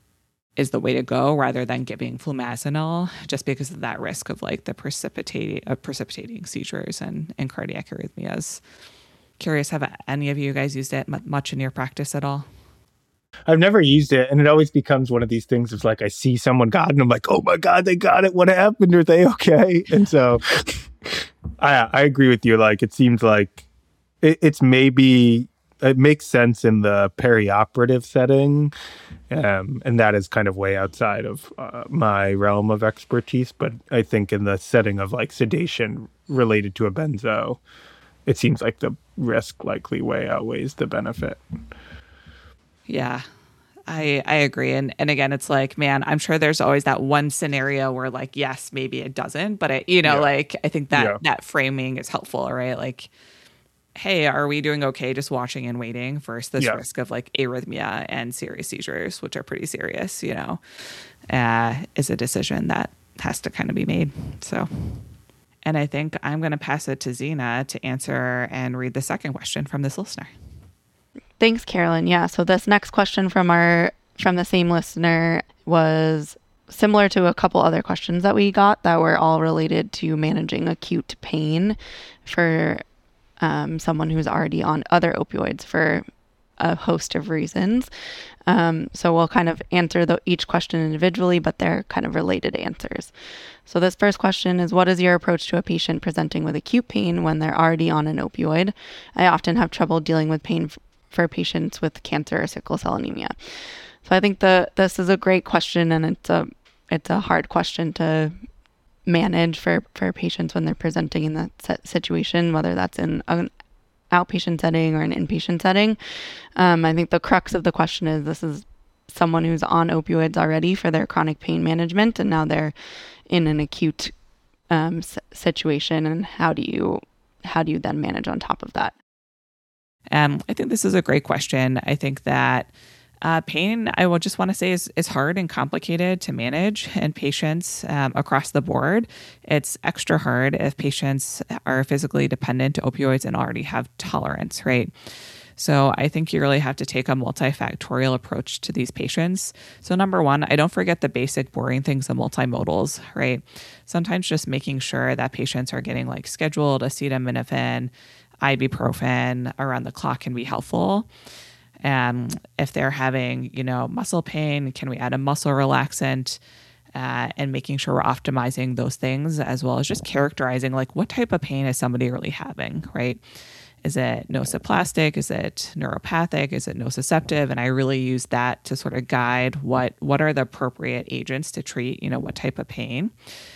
is the way to go rather than giving flumazenil, just because of that risk of like the precipitating of precipitating seizures and, and cardiac arrhythmias. Curious, have any of you guys used it much in your practice at all? I've never used it, and it always becomes one of these things of like I see someone got it, and I'm like, oh my God, they got it. What happened? Are they okay? And so I I agree with you. Like it seems like it, it's maybe it makes sense in the perioperative setting, um, and that is kind of way outside of uh, my realm of expertise. But I think in the setting of like sedation related to a benzo, it seems like the risk likely way outweighs the benefit. Yeah, I I agree. And and again, it's like, man, I'm sure there's always that one scenario where like, yes, maybe it doesn't. But, it, you know, yeah. like I think that yeah. that framing is helpful, right? Like, hey, are we doing okay just watching and waiting versus this yeah. risk of like arrhythmia and serious seizures, which are pretty serious, you know, uh, is a decision that has to kind of be made. So, and I think I'm going to pass it to Zena to answer and read the second question from this listener. Thanks, Carolyn. Yeah, so this next question from our from the same listener was similar to a couple other questions that we got that were all related to managing acute pain for um, someone who's already on other opioids for a host of reasons. Um, so we'll kind of answer the, each question individually, but they're kind of related answers. So this first question is, what is your approach to a patient presenting with acute pain when they're already on an opioid? I often have trouble dealing with pain f- for patients with cancer or sickle cell anemia. So I think the this is a great question, and it's a it's a hard question to manage for, for patients when they're presenting in that situation, whether that's in an outpatient setting or an inpatient setting. Um, I think the crux of the question is this is someone who's on opioids already for their chronic pain management, and now they're in an acute um, situation, and how do you how do you then manage on top of that? Um, I think this is a great question. I think that uh, pain, I will just want to say, is, is hard and complicated to manage in patients um, across the board. It's extra hard if patients are physically dependent to opioids and already have tolerance, right? So I think you really have to take a multifactorial approach to these patients. So number one, I don't forget the basic boring things, the multimodals, right? Sometimes just making sure that patients are getting like scheduled acetaminophen, ibuprofen around the clock can be helpful. And if they're having, you know, muscle pain, can we add a muscle relaxant? uh, and making sure we're optimizing those things, as well as just characterizing like what type of pain is somebody really having, right? Is it nociplastic? Is it neuropathic? Is it nociceptive? And I really use that to sort of guide what what are the appropriate agents to treat, you know, what type of pain.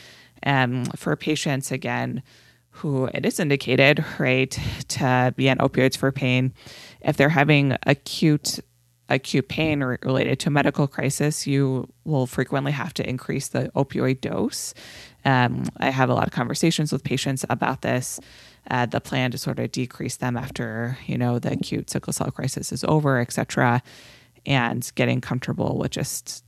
And um, for patients, again, who it is indicated, right, to be on opioids for pain, if they're having acute acute pain re- related to a medical crisis, you will frequently have to increase the opioid dose. Um, I have a lot of conversations with patients about this. Uh, the plan to sort of decrease them after, you know, the acute sickle cell crisis is over, et cetera, and getting comfortable with just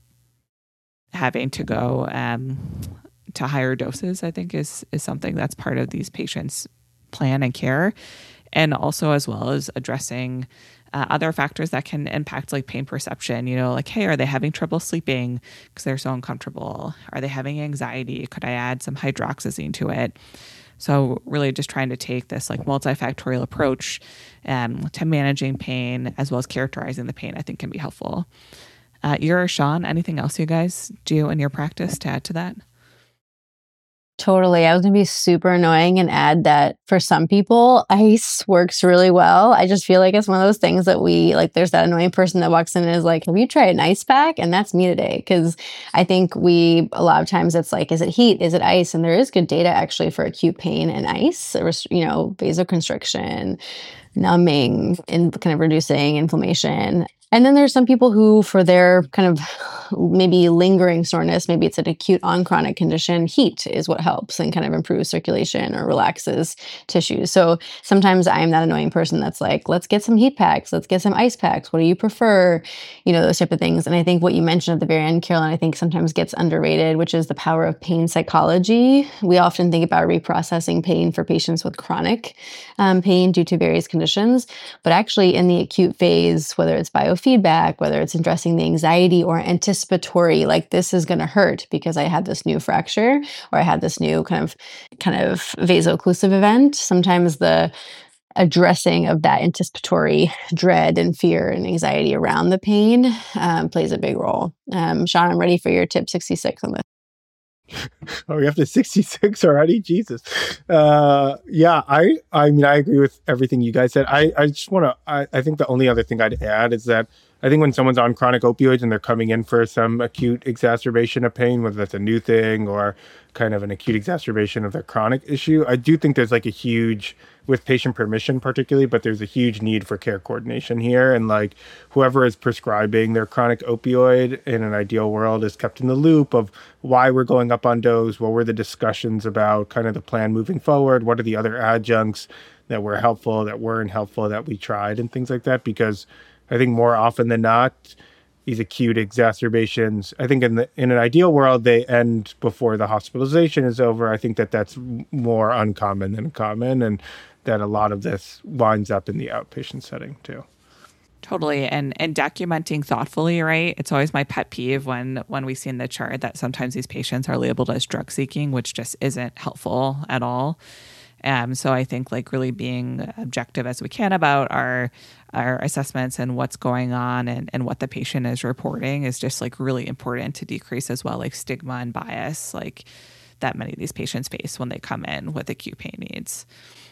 having to go um, to higher doses, I think is is something that's part of these patients' plan and care. And also as well as addressing uh, other factors that can impact like pain perception, you know, like, hey, are they having trouble sleeping because they're so uncomfortable? Are they having anxiety? Could I add some hydroxyzine to it? So really just trying to take this like multifactorial approach um, to managing pain as well as characterizing the pain, I think can be helpful. Uh, Ira or Sean, anything else you guys do in your practice to add to that? Totally. I was going to be super annoying and add that for some people, ice works really well. I just feel like it's one of those things that we, like, there's that annoying person that walks in and is like, have you tried an ice pack? And that's me today. Because I think we, a lot of times it's like, is it heat? Is it ice? And there is good data actually for acute pain and ice, or, you know, vasoconstriction, numbing, and kind of reducing inflammation. And then there's some people who, for their kind of maybe lingering soreness, maybe it's an acute on chronic condition, heat is what helps and kind of improves circulation or relaxes tissues. So sometimes I'm that annoying person that's like, let's get some heat packs, let's get some ice packs. What do you prefer? You know, those type of things. And I think what you mentioned at the very end, Carolyn, I think sometimes gets underrated, which is the power of pain psychology. We often think about reprocessing pain for patients with chronic um, pain due to various conditions, but actually in the acute phase, whether it's biofeedback, whether it's addressing the anxiety or anticipatory, like this is going to hurt because I had this new fracture or I had this new kind of kind of vaso-occlusive event. Sometimes the addressing of that anticipatory dread and fear and anxiety around the pain um, plays a big role. Um, Sean, I'm ready for your tip sixty-six on this. Oh, we have to sixty-six already? Jesus. Uh, yeah, I I mean, I agree with everything you guys said. I, I just want to, I, I think the only other thing I'd add is that I think when someone's on chronic opioids and they're coming in for some acute exacerbation of pain, whether that's a new thing or kind of an acute exacerbation of their chronic issue, I do think there's like a huge, with patient permission particularly, but there's a huge need for care coordination here. And like whoever is prescribing their chronic opioid in an ideal world is kept in the loop of why we're going up on dose, what were the discussions about kind of the plan moving forward, what are the other adjuncts that were helpful, that weren't helpful, that we tried and things like that. Because I think more often than not, these acute exacerbations, I think in the in an ideal world, they end before the hospitalization is over. I think that that's more uncommon than common, and that a lot of this winds up in the outpatient setting too. Totally. And and documenting thoughtfully, right? It's always my pet peeve when when we see in the chart that sometimes these patients are labeled as drug seeking, which just isn't helpful at all. Um, so I think like really being objective as we can about our our assessments and what's going on and, and what the patient is reporting is just like really important to decrease as well, like stigma and bias like that many of these patients face when they come in with acute pain needs.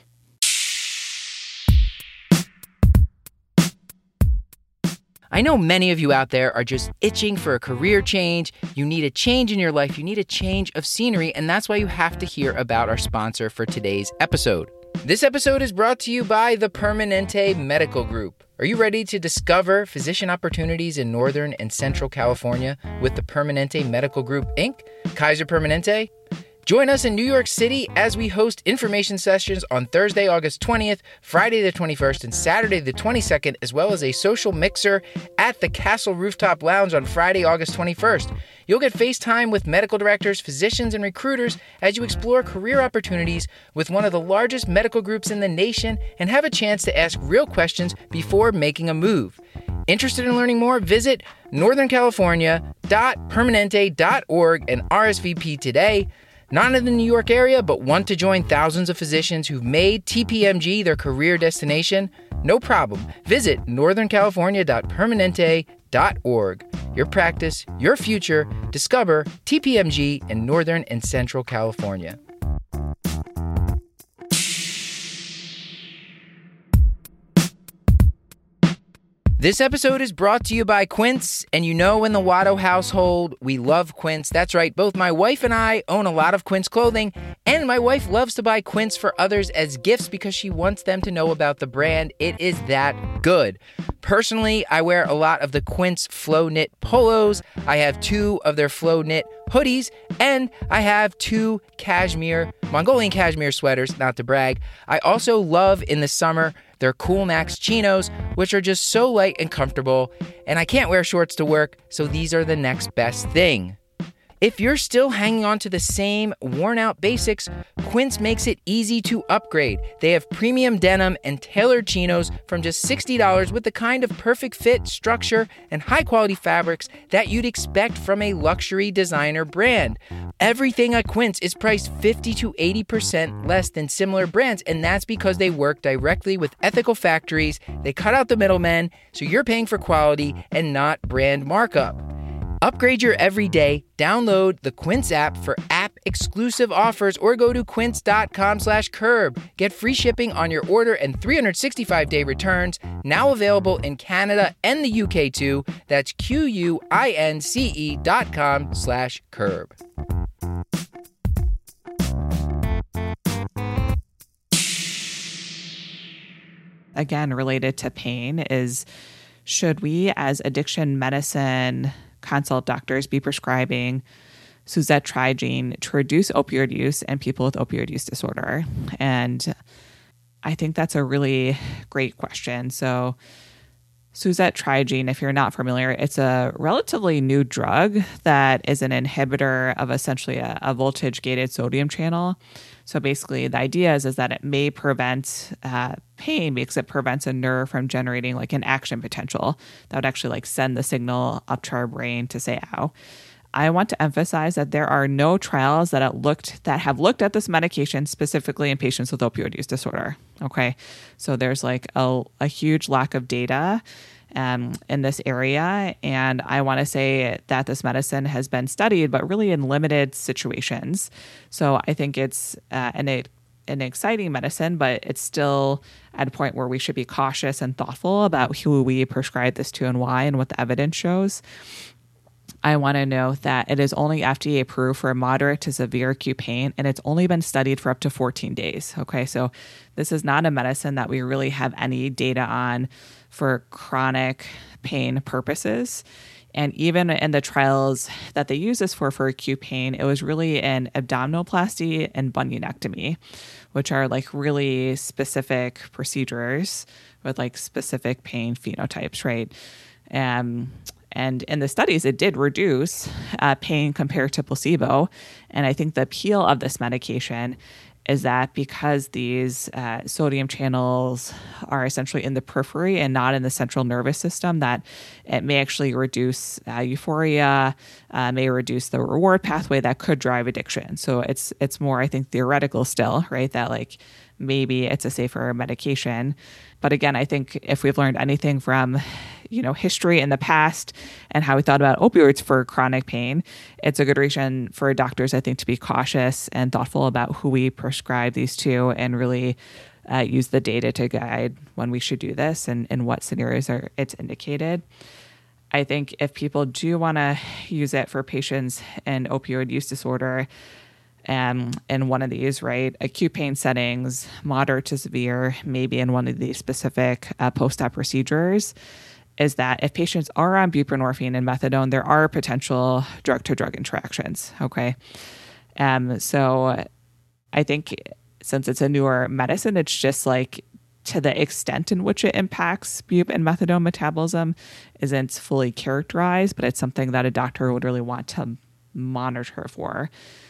I know many of you out there are just itching for a career change. You need a change in your life. You need a change of scenery, and that's why you have to hear about our sponsor for today's episode. This episode is brought to you by the Permanente Medical Group. Are you ready to discover physician opportunities in Northern and Central California with the Permanente Medical Group, Incorporated? Kaiser Permanente? Join us in New York City as we host information sessions on Thursday, August twentieth, Friday the twenty-first, and Saturday the twenty-second, as well as a social mixer at the Castle Rooftop Lounge on Friday, August twenty-first. You'll get FaceTime with medical directors, physicians, and recruiters as you explore career opportunities with one of the largest medical groups in the nation and have a chance to ask real questions before making a move. Interested in learning more? Visit northern california dot permanente dot org and R S V P today. Not in the New York area, but want to join thousands of physicians who've made T P M G their career destination? No problem. Visit northern california dot permanente dot org. Your practice, your future. Discover T P M G in Northern and Central California. This episode is brought to you by Quince, and you know in the Watto household, we love Quince. That's right, both my wife and I own a lot of Quince clothing, and my wife loves to buy Quince for others as gifts because she wants them to know about the brand. It is that good. Personally, I wear a lot of the Quince Flow Knit polos. I have two of their Flow Knit hoodies, and I have two cashmere, Mongolian cashmere sweaters, not to brag. I also love in the summer their Cool Max chinos, which are just so light and comfortable, and I can't wear shorts to work, so these are the next best thing. If you're still hanging on to the same worn-out basics, Quince makes it easy to upgrade. They have premium denim and tailored chinos from just sixty dollars with the kind of perfect fit, structure, and high-quality fabrics that you'd expect from a luxury designer brand. Everything at Quince is priced fifty to eighty percent less than similar brands, and that's because they work directly with ethical factories. They cut out the middlemen, so you're paying for quality and not brand markup. Upgrade your everyday. Download the Quince app for app-exclusive offers or go to quince.com slash curb. Get free shipping on your order and three hundred sixty-five day returns. Now available in Canada and the U K too. That's Q-U-I-N-C-E dot com slash curb. Again, related to pain is, should we as addiction medicine consult doctors be prescribing suzetrigine to reduce opioid use in people with opioid use disorder? And I think that's a really great question. So suzetrigine, if you're not familiar, it's a relatively new drug that is an inhibitor of essentially a, a voltage-gated sodium channel. So basically the idea is, is that it may prevent uh, pain because it prevents a nerve from generating like an action potential that would actually like send the signal up to our brain to say, ow. I want to emphasize that there are no trials that have looked that have looked at this medication specifically in patients with opioid use disorder. Okay, so there's like a, a huge lack of data um, in this area, and I want to say that this medicine has been studied, but really in limited situations. So I think it's uh, an an exciting medicine, but it's still at a point where we should be cautious and thoughtful about who we prescribe this to and why, and what the evidence shows. I want to note that it is only F D A approved for moderate to severe acute pain, and it's only been studied for up to fourteen days. Okay, so this is not a medicine that we really have any data on for chronic pain purposes. And even in the trials that they use this for, for acute pain, it was really in abdominoplasty and bunionectomy, which are like really specific procedures with like specific pain phenotypes, right? Um, And in the studies, it did reduce uh, pain compared to placebo. And I think the appeal of this medication is that because these uh, sodium channels are essentially in the periphery and not in the central nervous system, that it may actually reduce uh, euphoria, uh, may reduce the reward pathway that could drive addiction. So it's it's more, I think, theoretical still, right? That like maybe it's a safer medication. But again, I think if we've learned anything from, you know, history in the past and how we thought about opioids for chronic pain, it's a good reason for doctors, I think, to be cautious and thoughtful about who we prescribe these to, and really uh, use the data to guide when we should do this and in what scenarios are it's indicated. I think if people do want to use it for patients in opioid use disorder, Um, in one of these, right, acute pain settings, moderate to severe, maybe in one of these specific uh, post-op procedures, is that if patients are on buprenorphine and methadone, there are potential drug-to-drug interactions, okay? Um, so I think since it's a newer medicine, it's just like to the extent in which it impacts bup and methadone metabolism isn't fully characterized, but it's something that a doctor would really want to monitor for.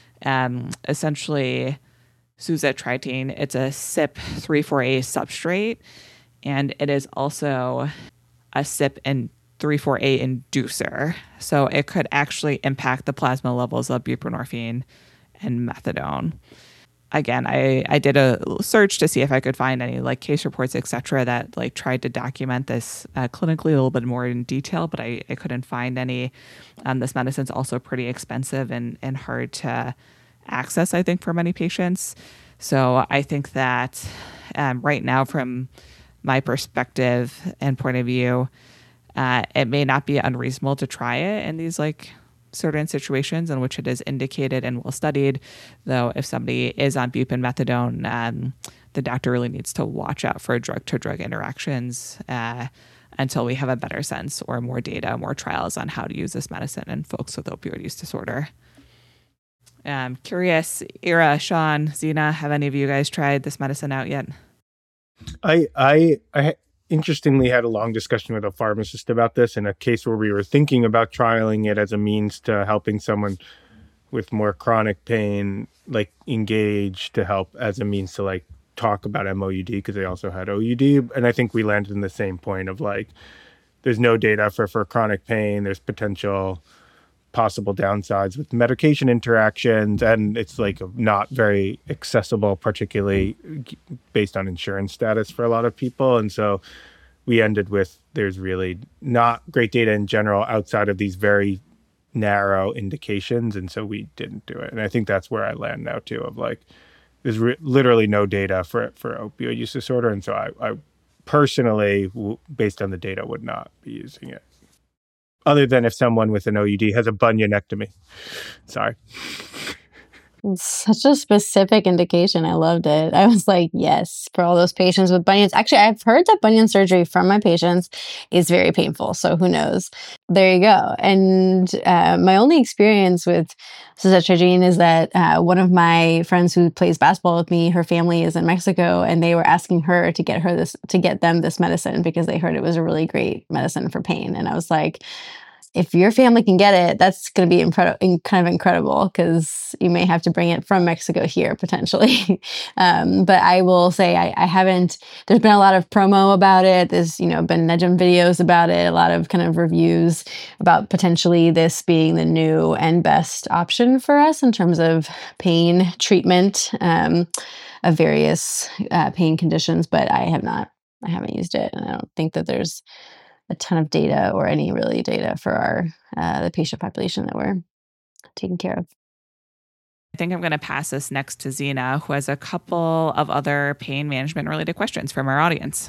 Um, essentially, suzetrigine, it's a C Y P three four A substrate, and it is also a C Y P and three four A inducer. So it could actually impact the plasma levels of buprenorphine and methadone. Again, I, I did a search to see if I could find any like case reports, et cetera, that like tried to document this uh, clinically a little bit more in detail, but I, I couldn't find any. Um, this medicine's also pretty expensive and, and hard to access, I think, for many patients. So I think that um, right now, from my perspective and point of view, uh, it may not be unreasonable to try it in these like certain situations in which it is indicated and well studied. Though if somebody is on bup and methadone, um, the doctor really needs to watch out for drug-to-drug interactions uh, until we have a better sense or more data, more trials on how to use this medicine in folks with opioid use disorder. I'm curious, Ira, Sean, Zena, have any of you guys tried this medicine out yet? I I I interestingly had a long discussion with a pharmacist about this in a case where we were thinking about trialing it as a means to helping someone with more chronic pain, like engage to help as a means to like talk about M O U D because they also had O U D. And I think we landed in the same point of like, there's no data for, for chronic pain. There's potential possible downsides with medication interactions, and it's like not very accessible, particularly based on insurance status for a lot of people. And so we ended with there's really not great data in general outside of these very narrow indications, and so we didn't do it. And I think that's where I land now too, of like there's re- literally no data for for opioid use disorder, and so I, I personally, w- based on the data, would not be using it. Other than if someone with an O U D has a bunionectomy. Sorry. It's such a specific indication. I loved it. I was like, yes, for all those patients with bunions. Actually, I've heard that bunion surgery from my patients is very painful. So who knows? There you go. And uh, my only experience with suzetrigine is that uh, one of my friends who plays basketball with me, her family is in Mexico, and they were asking her to get her this, to get them this medicine because they heard it was a really great medicine for pain. And I was like, if your family can get it, that's going to be incredible, kind of incredible, because you may have to bring it from Mexico here potentially. um, but I will say I, I haven't. There's been a lot of promo about it. There's you know been Nejm videos about it. A lot of kind of reviews about potentially this being the new and best option for us in terms of pain treatment um, of various uh, pain conditions. But I have not. I haven't used it, and I don't think that there's a ton of data or any really data for our uh, the patient population that we're taking care of. I think I'm going to pass this next to Zena, who has a couple of other pain management related questions from our audience.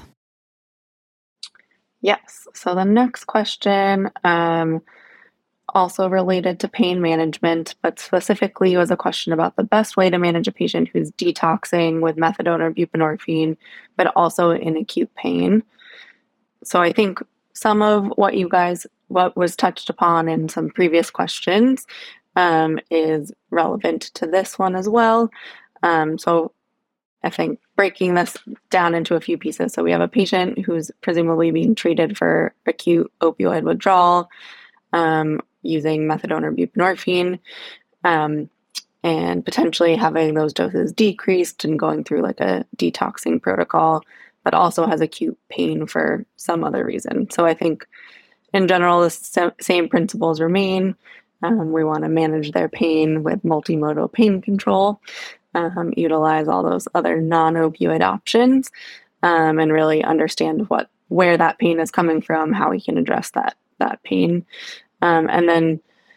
Yes. So the next question, um, also related to pain management, but specifically was a question about the best way to manage a patient who's detoxing with methadone or buprenorphine, but also in acute pain. So I think some of what you guys, what was touched upon in some previous questions um, is relevant to this one as well. Um, so I think breaking this down into a few pieces. So we have a patient who's presumably being treated for acute opioid withdrawal um, using methadone or buprenorphine um, and potentially having those doses decreased and going through like a detoxing protocol, but also has acute pain for some other reason. So I think in general, the same principles remain. Um, we want to manage their pain with multimodal pain control, um, utilize all those other non-opioid options, um, and really understand what where that pain is coming from, how we can address that that pain. Um, and then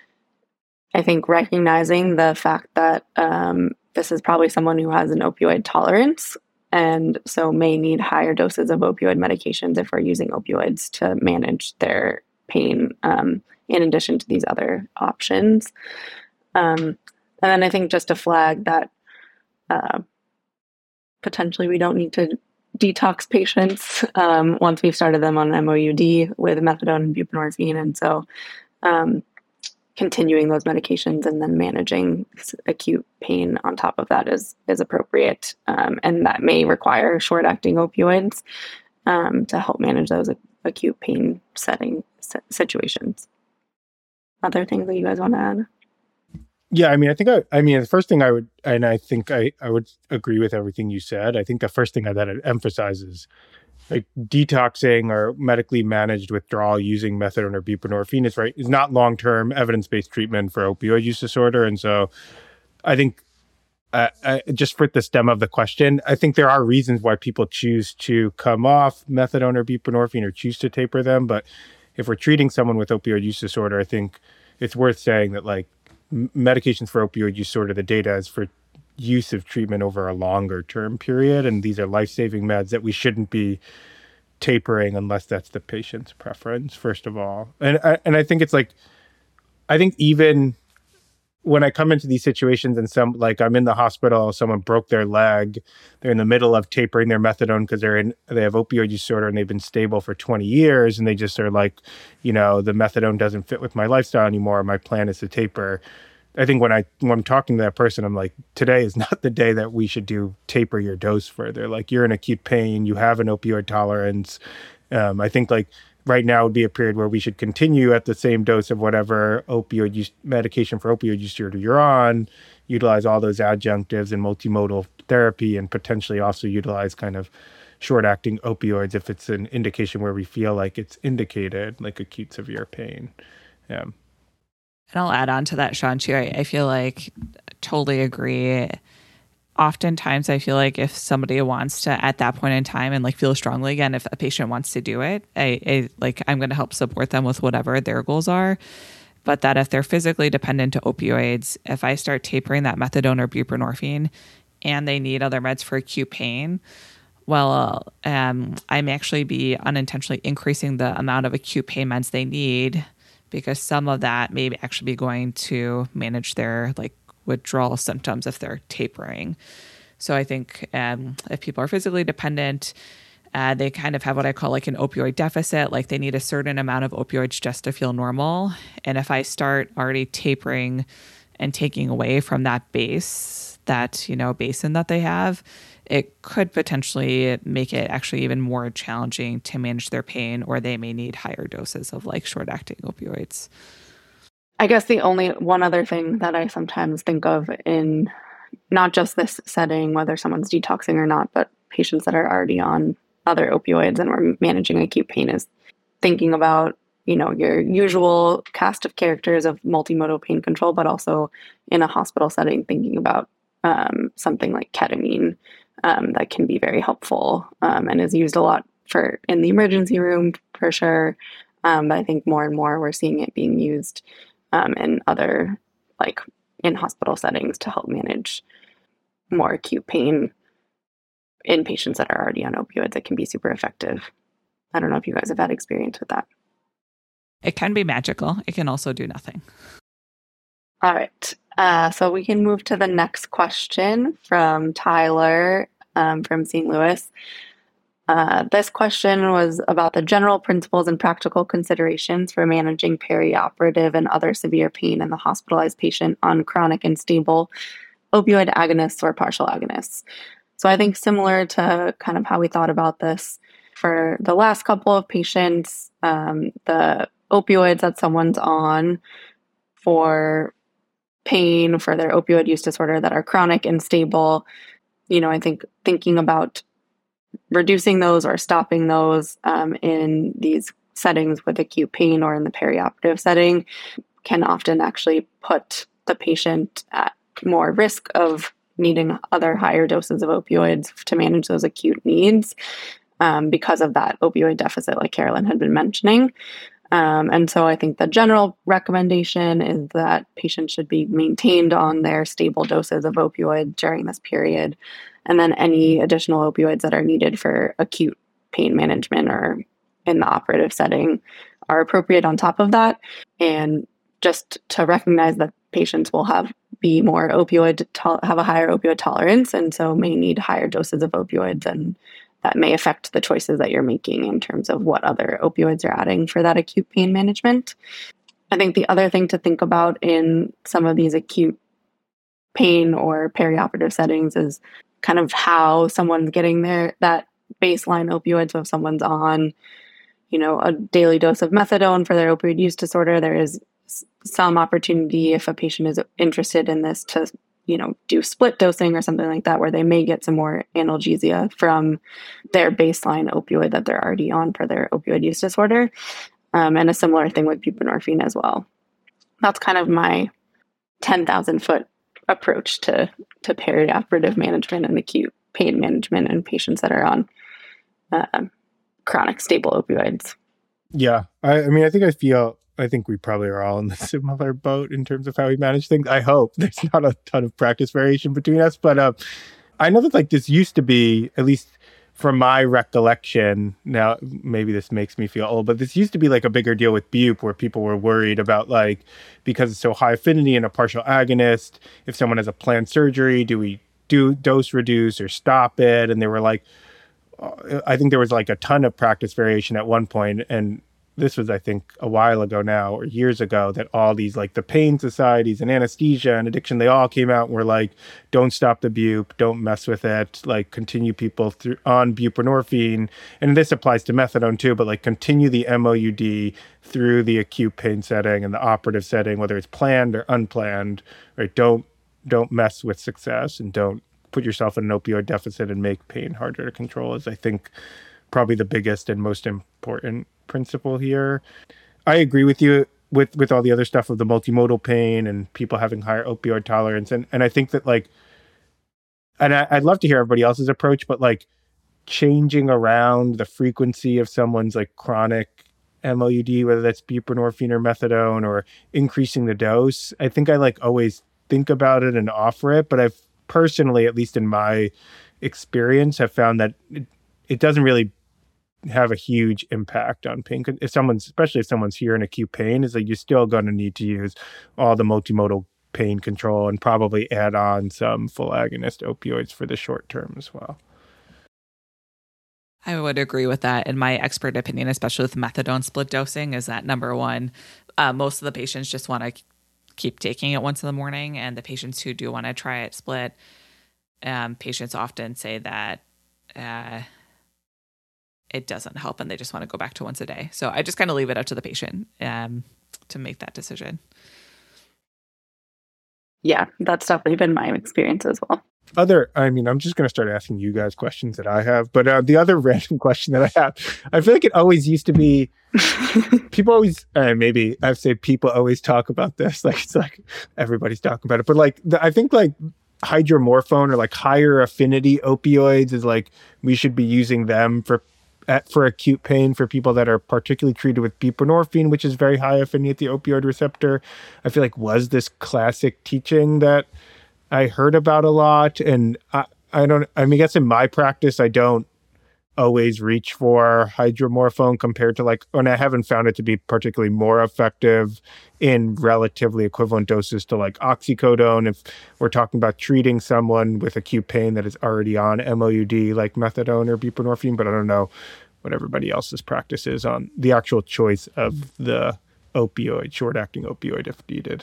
I think recognizing the fact that um, this is probably someone who has an opioid tolerance, and so may need higher doses of opioid medications if we're using opioids to manage their pain, um, in addition to these other options. Um, and then I think just to flag that uh, potentially we don't need to detox patients um, once we've started them on M O U D with methadone and buprenorphine. And so um, continuing those medications and then managing acute pain on top of that is is appropriate. Um, and that may require short-acting opioids um, to help manage those acute pain setting situations. Other things that you guys want to add? Yeah, I mean, I think I, I mean, the first thing I would, and I think I, I would agree with everything you said. I think the first thing that it emphasizes, like detoxing or medically managed withdrawal using methadone or buprenorphine is right is not long-term evidence-based treatment for opioid use disorder. And so I think uh, uh, just for the stem of the question, I think there are reasons why people choose to come off methadone or buprenorphine or choose to taper them. But if we're treating someone with opioid use disorder, I think it's worth saying that like m- medications for opioid use disorder, the data is for use of treatment over a longer term period. And these are life-saving meds that we shouldn't be tapering unless that's the patient's preference, first of all. And I, and I think it's like, I think even when I come into these situations and some, like I'm in the hospital, someone broke their leg, they're in the middle of tapering their methadone because they're in, they have opioid use disorder and they've been stable for twenty years. And they just are like, you know, the methadone doesn't fit with my lifestyle anymore. My plan is to taper. I think when I, when I'm talking to that person, I'm like, today is not the day that we should do taper your dose further. Like you're in acute pain, you have an opioid tolerance. Um, I think like, right now would be a period where we should continue at the same dose of whatever opioid use medication for opioid use disorder you're on, utilize all those adjunctives and multimodal therapy, and potentially also utilize kind of short-acting opioids if it's an indication where we feel like it's indicated, like acute severe pain. Yeah. And I'll add on to that, Sean, too. I, I feel like totally agree. Oftentimes I feel like if somebody wants to at that point in time and like feel strongly again, if a patient wants to do it, I, I like I'm going to help support them with whatever their goals are. But that if they're physically dependent to opioids, if I start tapering that methadone or buprenorphine and they need other meds for acute pain, well, um, I may actually be unintentionally increasing the amount of acute pain meds they need, because some of that may actually be going to manage their like withdrawal symptoms if they're tapering. So I think um, if people are physically dependent, uh, they kind of have what I call like an opioid deficit, like they need a certain amount of opioids just to feel normal. And if I start already tapering and taking away from that base, that, you know, basin that they have, it could potentially make it actually even more challenging to manage their pain, or they may need higher doses of like short-acting opioids. I guess the only one other thing that I sometimes think of in not just this setting, whether someone's detoxing or not, but patients that are already on other opioids and we're managing acute pain, is thinking about, you know, your usual cast of characters of multimodal pain control, but also in a hospital setting, thinking about um, something like ketamine um, that can be very helpful um, and is used a lot for in the emergency room for sure. Um, but I think more and more we're seeing it being used Um, and other, like, in hospital settings to help manage more acute pain in patients that are already on opioids. It can be super effective. I don't know if you guys have had experience with that. It can be magical. It can also do nothing. All right. Uh, so we can move to the next question from Tyler um, from Saint Louis. Uh, this question was about the general principles and practical considerations for managing perioperative and other severe pain in the hospitalized patient on chronic and stable opioid agonists or partial agonists. So I think similar to kind of how we thought about this for the last couple of patients, um, the opioids that someone's on for pain, for their opioid use disorder that are chronic and stable, you know, I think thinking about reducing those or stopping those um, in these settings with acute pain or in the perioperative setting can often actually put the patient at more risk of needing other higher doses of opioids to manage those acute needs um, because of that opioid deficit, like Carolyn had been mentioning. Um, and so I think the general recommendation is that patients should be maintained on their stable doses of opioid during this period. And then any additional opioids that are needed for acute pain management or in the operative setting are appropriate on top of that. And just to recognize that patients will have be more opioid, to- have a higher opioid tolerance, and so may need higher doses of opioids, and that may affect the choices that you're making in terms of what other opioids you're adding for that acute pain management. I think the other thing to think about in some of these acute pain or perioperative settings is kind of how someone's getting their that baseline opioids. So if someone's on, you know, a daily dose of methadone for their opioid use disorder, there is some opportunity, if a patient is interested in this, to, you know, do split dosing or something like that, where they may get some more analgesia from their baseline opioid that they're already on for their opioid use disorder. Um, and a similar thing with buprenorphine as well. That's kind of my ten thousand foot approach to to perioperative management and acute pain management in patients that are on uh, chronic stable opioids. Yeah, I, I mean, I think I feel, I think we probably are all in the similar boat in terms of how we manage things. I hope there's not a ton of practice variation between us, but uh, I know that like this used to be, at least from my recollection, now maybe this makes me feel old, but this used to be like a bigger deal with bup, where people were worried about like, because it's so high affinity and a partial agonist, if someone has a planned surgery, do we do dose reduce or stop it? And they were like, I think there was like a ton of practice variation at one point, and this was, I think, a while ago now, or years ago, that all these, like the pain societies and anesthesia and addiction, they all came out and were like, don't stop the bup, don't mess with it, like continue people through on buprenorphine. And this applies to methadone too, but like continue the M O U D through the acute pain setting and the operative setting, whether it's planned or unplanned, right? Don't, don't mess with success, and don't put yourself in an opioid deficit and make pain harder to control, is, I think, probably the biggest and most important principle here. I agree with you with, with all the other stuff of the multimodal pain and people having higher opioid tolerance. And, and I think that like, and I, I'd love to hear everybody else's approach, but like changing around the frequency of someone's like chronic M O U D, whether that's buprenorphine or methadone, or increasing the dose. I think I like always think about it and offer it, but I've personally, at least in my experience, have found that it, it doesn't really have a huge impact on pain. If someone's, especially if someone's here in acute pain, is like you're still going to need to use all the multimodal pain control and probably add on some full agonist opioids for the short term as well. I would agree with that. In my expert opinion, especially with methadone split dosing, is that number one, uh, most of the patients just want to keep taking it once in the morning. And the patients who do want to try it split, um, patients often say that uh, it doesn't help and they just want to go back to once a day. So I just kind of leave it up to the patient um, to make that decision. Yeah, that's definitely been my experience as well. Other, I mean, I'm just going to start asking you guys questions that I have, but uh, the other random question that I have, I feel like it always used to be, people always, uh, maybe I say people always talk about this, like it's like everybody's talking about it, but like the, I think like hydromorphone or like higher affinity opioids is like, we should be using them for at, for acute pain for people that are particularly treated with buprenorphine, which is very high affinity at the opioid receptor. I feel like was this classic teaching that I heard about a lot. And I, I don't, I mean, I guess in my practice, I don't always reach for hydromorphone compared to like, and I haven't found it to be particularly more effective in relatively equivalent doses to like oxycodone. If we're talking about treating someone with acute pain that is already on M O U D, like methadone or buprenorphine, but I don't know what everybody else's practice is on the actual choice of the opioid, short-acting opioid if needed.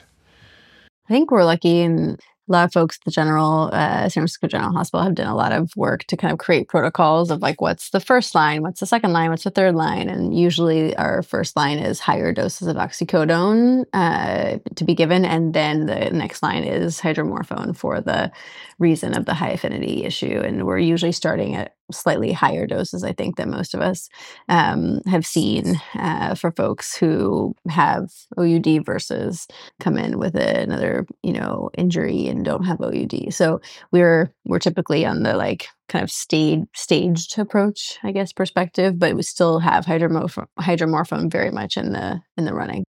I think we're lucky, and a lot of folks at the General, uh, San Francisco General Hospital have done a lot of work to kind of create protocols of like, what's the first line, what's the second line, what's the third line. And usually our first line is higher doses of oxycodone uh, to be given. And then the next line is hydromorphone for the reason of the high affinity issue. And we're usually starting at slightly higher doses, I think, than most of us um, have seen uh, for folks who have O U D versus come in with another, you know, injury and don't have O U D. So we're we're typically on the like kind of staged staged approach, I guess, perspective, but we still have hydromorphone, hydromorphone very much in the in the running.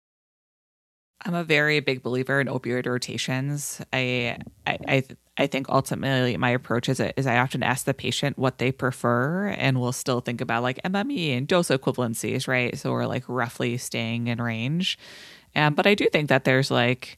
I'm a very big believer in opioid rotations. I I I, I think ultimately my approach is, is I often ask the patient what they prefer, and we'll still think about like M M E and dose equivalencies, right? So we're like roughly staying in range. Um, but I do think that there's like,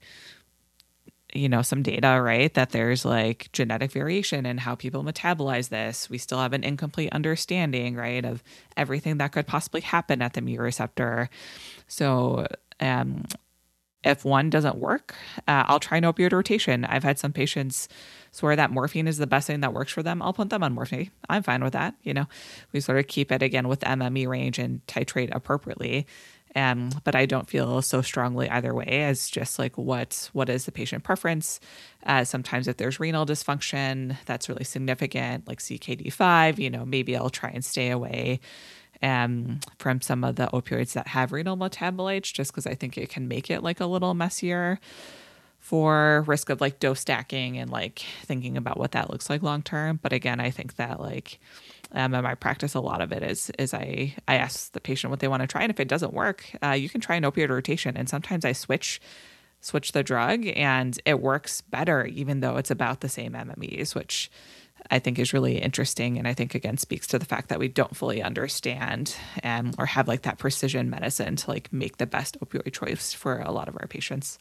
you know, some data, right? That there's like genetic variation in how people metabolize this. We still have an incomplete understanding, right, of everything that could possibly happen at the mu receptor. So, um, if one doesn't work, uh, I'll try an opioid rotation. I've had some patients swear that morphine is the best thing that works for them. I'll put them on morphine. I'm fine with that. You know, we sort of keep it again with M M E range and titrate appropriately. Um, but I don't feel so strongly either way as just like what what is the patient preference. Uh, sometimes if there's renal dysfunction, that's really significant, like C K D five, you know, maybe I'll try and stay away Um, from some of the opioids that have renal metabolites, just because I think it can make it like a little messier for risk of like dose stacking and like thinking about what that looks like long term. But again, I think that like um, in my practice, a lot of it is is I I ask the patient what they want to try, and if it doesn't work, uh, you can try an opioid rotation. And sometimes I switch switch the drug, and it works better, even though it's about the same M M Es, which I think is really interesting. And I think, again, speaks to the fact that we don't fully understand um, or have like that precision medicine to like make the best opioid choice for a lot of our patients.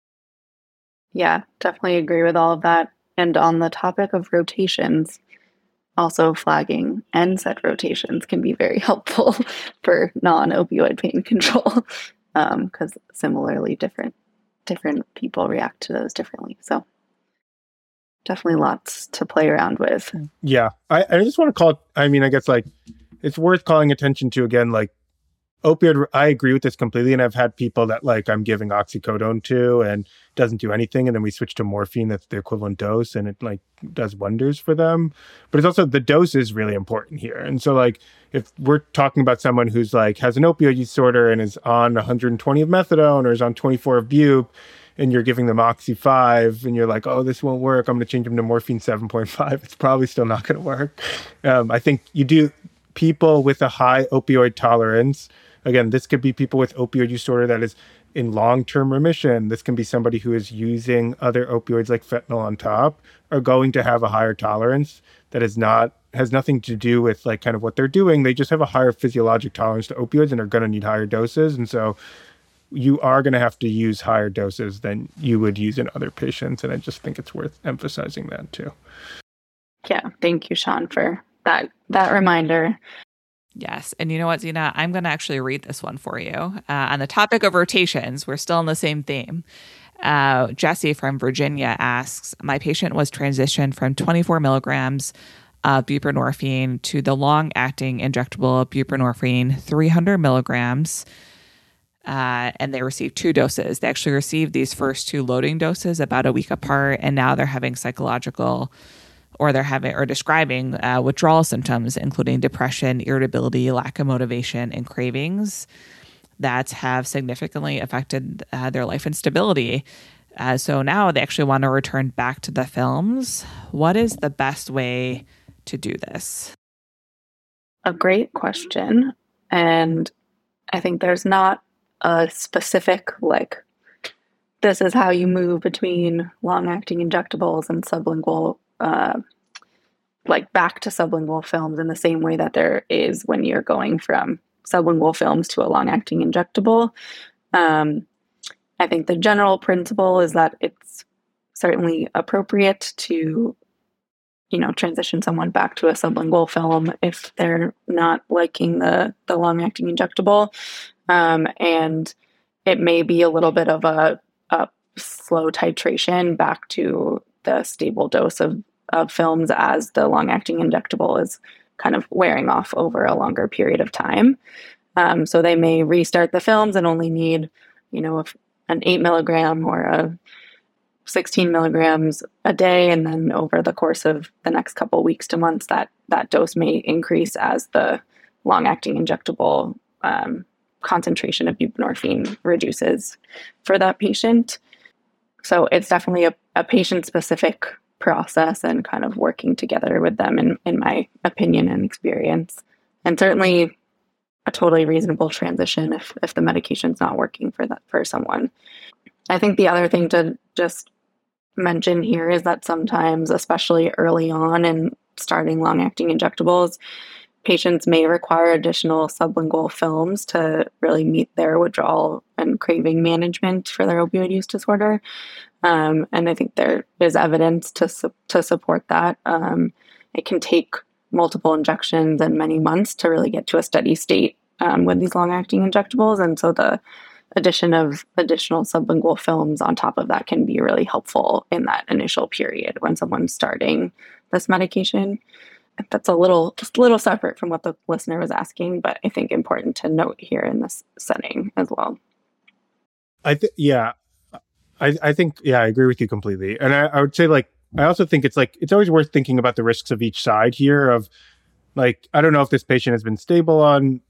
Yeah, definitely agree with all of that. And on the topic of rotations, also flagging N SAID rotations can be very helpful for non-opioid pain control because um, similarly different different people react to those differently. So definitely lots to play around with. Yeah, I, I just want to call it, I mean, I guess like it's worth calling attention to, again, like opioid, I agree with this completely. And I've had people that like I'm giving oxycodone to and doesn't do anything. And then we switch to morphine that's the equivalent dose and it like does wonders for them. But it's also the dose is really important here. And so like if we're talking about someone who's like has an opioid use disorder and is on one hundred twenty of methadone or is on twenty-four of bup, and you're giving them Oxy five and you're like, oh, this won't work, I'm going to change them to morphine seven point five. It's probably still not going to work. Um, I think you do people with a high opioid tolerance. Again, this could be people with opioid use disorder that is in long-term remission. This can be somebody who is using other opioids like fentanyl on top, are going to have a higher tolerance that is not has nothing to do with like kind of what they're doing. They just have a higher physiologic tolerance to opioids and are going to need higher doses. And so you are going to have to use higher doses than you would use in other patients. And I just think it's worth emphasizing that too. Yeah. Thank you, Sean, for that, that reminder. Yes. And you know what, Zena? I'm going to actually read this one for you. Uh, on the topic of rotations, we're still on the same theme. Uh, Jesse from Virginia asks, my patient was transitioned from twenty-four milligrams of buprenorphine to the long-acting injectable buprenorphine, three hundred milligrams, uh, and they received two doses. They actually received these first two loading doses about a week apart, and now they're having psychological or they're having or describing uh, withdrawal symptoms, including depression, irritability, lack of motivation, and cravings that have significantly affected uh, their life and stability. Uh, so now they actually want to return back to the films. What is the best way to do this? A great question. And I think there's not a specific, like, this is how you move between long-acting injectables and sublingual Uh, like back to sublingual films in the same way that there is when you're going from sublingual films to a long-acting injectable. Um, I think the general principle is that it's certainly appropriate to, you know, transition someone back to a sublingual film if they're not liking the, the long-acting injectable. Um, and it may be a little bit of a, a slow titration back to the stable dose of of films as the long-acting injectable is kind of wearing off over a longer period of time. Um, so they may restart the films and only need, you know, an eight milligram or a sixteen milligrams a day. And then over the course of the next couple of weeks to months, that, that dose may increase as the long-acting injectable um, concentration of buprenorphine reduces for that patient. So it's definitely a, a patient-specific process and kind of working together with them in, in my opinion and experience. And certainly a totally reasonable transition if, if the medication's not working for that for someone. I think the other thing to just mention here is that sometimes, especially early on in starting long-acting injectables, patients may require additional sublingual films to really meet their withdrawal and craving management for their opioid use disorder. Um, and I think there is evidence to su- to support that. Um, it can take multiple injections and many months to really get to a steady state um, with these long-acting injectables. And so the addition of additional sublingual films on top of that can be really helpful in that initial period when someone's starting this medication. That's a little just a little separate from what the listener was asking, but I think important to note here in this setting as well. I think, yeah. I, I think, yeah, I agree with you completely. And I, I would say, like, I also think it's like, it's always worth thinking about the risks of each side here of, like, I don't know if this patient has been stable on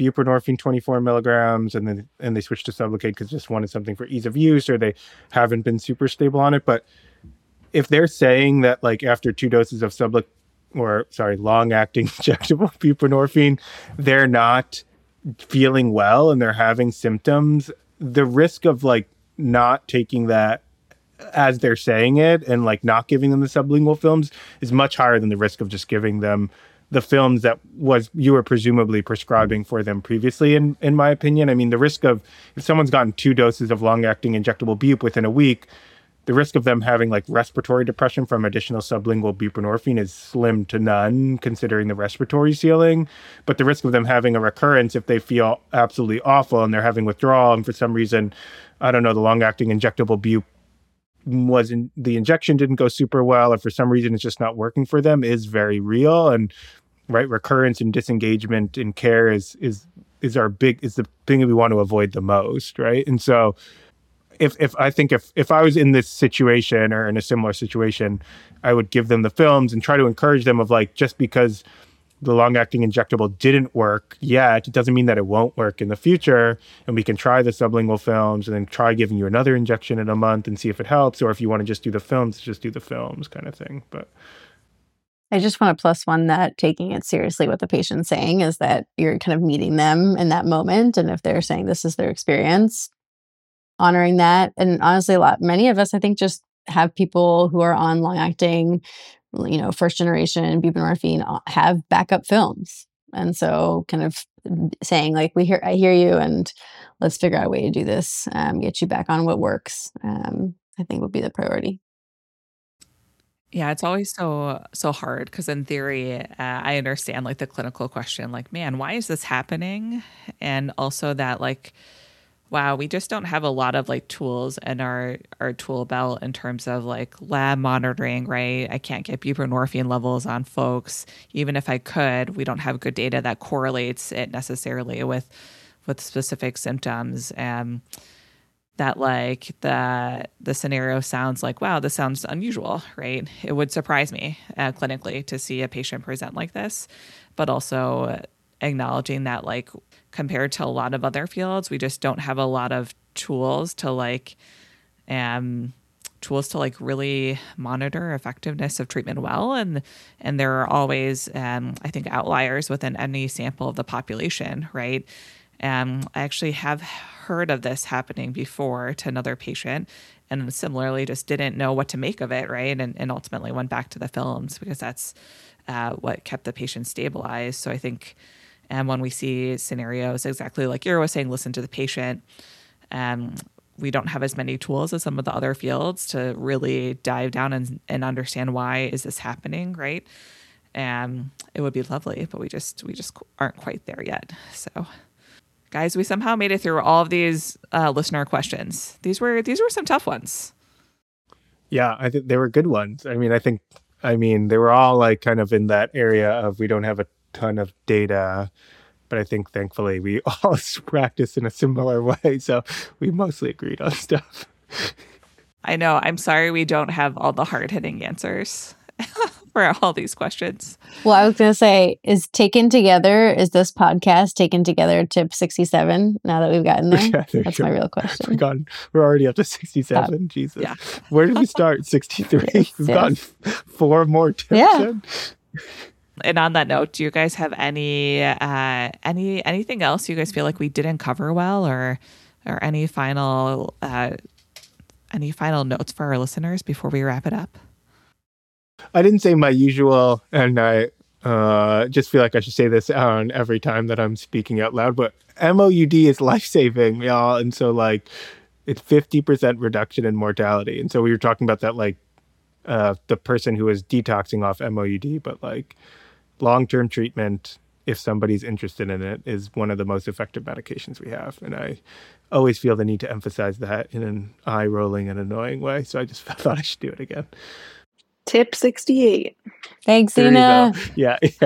buprenorphine twenty-four milligrams, and then and they switched to Sublocade because just wanted something for ease of use, or they haven't been super stable on it. But if they're saying that like after two doses of Sublocade, or sorry, long-acting injectable buprenorphine, they're not feeling well and they're having symptoms, the risk of like not taking that as they're saying it and like not giving them the sublingual films is much higher than the risk of just giving them the films that was you were presumably prescribing for them previously, in in my opinion. I mean, the risk of if someone's gotten two doses of long-acting injectable bup within a week, the risk of them having like respiratory depression from additional sublingual buprenorphine is slim to none, considering the respiratory ceiling. But the risk of them having a recurrence if they feel absolutely awful and they're having withdrawal, and for some reason, I don't know, the long-acting injectable bup wasn't, the injection didn't go super well, or for some reason it's just not working for them, is very real. And right, recurrence and disengagement in care is is is our big is the thing that we want to avoid the most, right? And so If if I think if, if I was in this situation or in a similar situation, I would give them the films and try to encourage them of like, just because the long-acting injectable didn't work yet, it doesn't mean that it won't work in the future. And we can try the sublingual films and then try giving you another injection in a month and see if it helps. Or if you want to just do the films, just do the films kind of thing. But I just want to plus one that taking it seriously what the patient's saying is that you're kind of meeting them in that moment. And if they're saying this is their experience, honoring that. And honestly, a lot, many of us, I think, just have people who are on long-acting, you know, first generation buprenorphine have backup films. And so kind of saying like, we hear, I hear you, and let's figure out a way to do this, um, get you back on what works, um, I think would be the priority. Yeah, it's always so so hard because in theory, uh, I understand like the clinical question, like, man, why is this happening? And also that like, wow, we just don't have a lot of like tools in our, our tool belt in terms of like lab monitoring, right? I can't get buprenorphine levels on folks. Even if I could, we don't have good data that correlates it necessarily with with specific symptoms. Um, that like the the scenario sounds like, wow, this sounds unusual, right? It would surprise me uh, clinically to see a patient present like this, but also acknowledging that like compared to a lot of other fields, we just don't have a lot of tools to like um tools to like really monitor effectiveness of treatment well. And and there are always um I think outliers within any sample of the population, right? Um I actually have heard of this happening before to another patient, and similarly just didn't know what to make of it, right? And and ultimately went back to the films because that's uh, what kept the patient stabilized. So I think And when we see scenarios exactly like Ira was saying, listen to the patient, um, we don't have as many tools as some of the other fields to really dive down and, and understand why is this happening, right? And it would be lovely, but we just we just aren't quite there yet. So, guys, we somehow made it through all of these uh, listener questions. These were these were some tough ones. Yeah, I think they were good ones. I mean, I think, I mean, they were all like kind of in that area of we don't have a ton of data, but I think thankfully we all practice in a similar way, so we mostly agreed on stuff. I know. I'm sorry we don't have all the hard-hitting answers for all these questions. Well, I was going to say, is taken together, is this podcast taken together tip sixty-seven now that we've gotten there? Yeah, there That's my real question. We've gotten, we're already up to sixty-seven. Top. Jesus. Yeah. Where did we start? sixty-three. Yes, we've yes. gotten four more tips yeah. in. And on that note, do you guys have any uh, any anything else you guys feel like we didn't cover well, or or any final uh, any final notes for our listeners before we wrap it up? I didn't say my usual, and I uh, just feel like I should say this on every time that I'm speaking out loud, but M O U D is life-saving, y'all. And so like it's fifty percent reduction in mortality. And so we were talking about that, like uh, the person who is detoxing off M O U D, but like long-term treatment, if somebody's interested in it, is one of the most effective medications we have. And I always feel the need to emphasize that in an eye-rolling and annoying way. So I just thought I should do it again. Tip sixty-eight. Thanks, Ina. Yeah. yeah.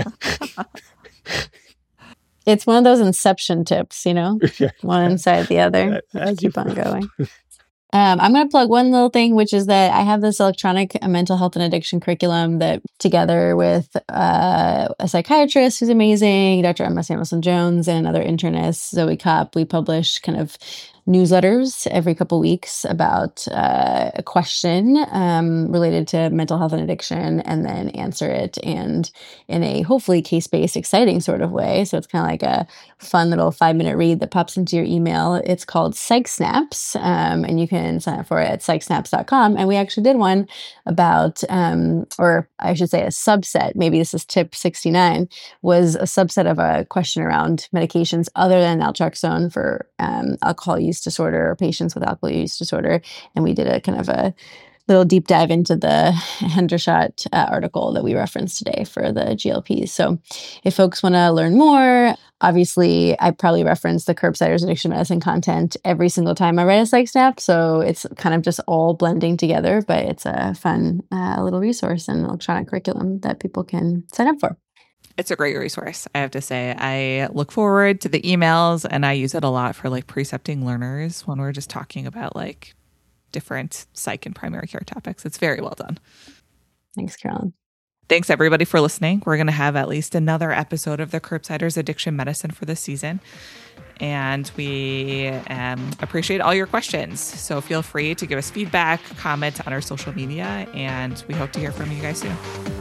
It's one of those inception tips, you know, yeah. One inside the other. As keep on going. Um, I'm going to plug one little thing, which is that I have this electronic mental health and addiction curriculum that together with uh, a psychiatrist who's amazing, Doctor Emma Samuelson Jones, and another internist, Zoe Kopp, we publish kind of newsletters every couple weeks about uh, a question um, related to mental health and addiction, and then answer it and in a hopefully case-based, exciting sort of way. So it's kind of like a fun little five-minute read that pops into your email. It's called Psych Snaps, um, and you can sign up for it at psych snaps dot com. And we actually did one about, um, or I should say a subset, maybe this is tip sixty-nine, was a subset of a question around medications other than naltrexone for um, alcohol use disorder or patients with alcohol use disorder. And we did a kind of a little deep dive into the Hendershot uh, article that we referenced today for the G L Ps. So if folks want to learn more, obviously I probably reference the Curbsiders Addiction Medicine content every single time I write a Psych Snap. So it's kind of just all blending together, but it's a fun uh, little resource and electronic curriculum that people can sign up for. It's a great resource, I have to say. I look forward to the emails, and I use it a lot for like precepting learners when we're just talking about like different psych and primary care topics. It's very well done. Thanks, Carolyn. Thanks, everybody, for listening. We're going to have at least another episode of the Curbsiders Addiction Medicine for this season. And we um, appreciate all your questions. So feel free to give us feedback, comment on our social media, and we hope to hear from you guys soon.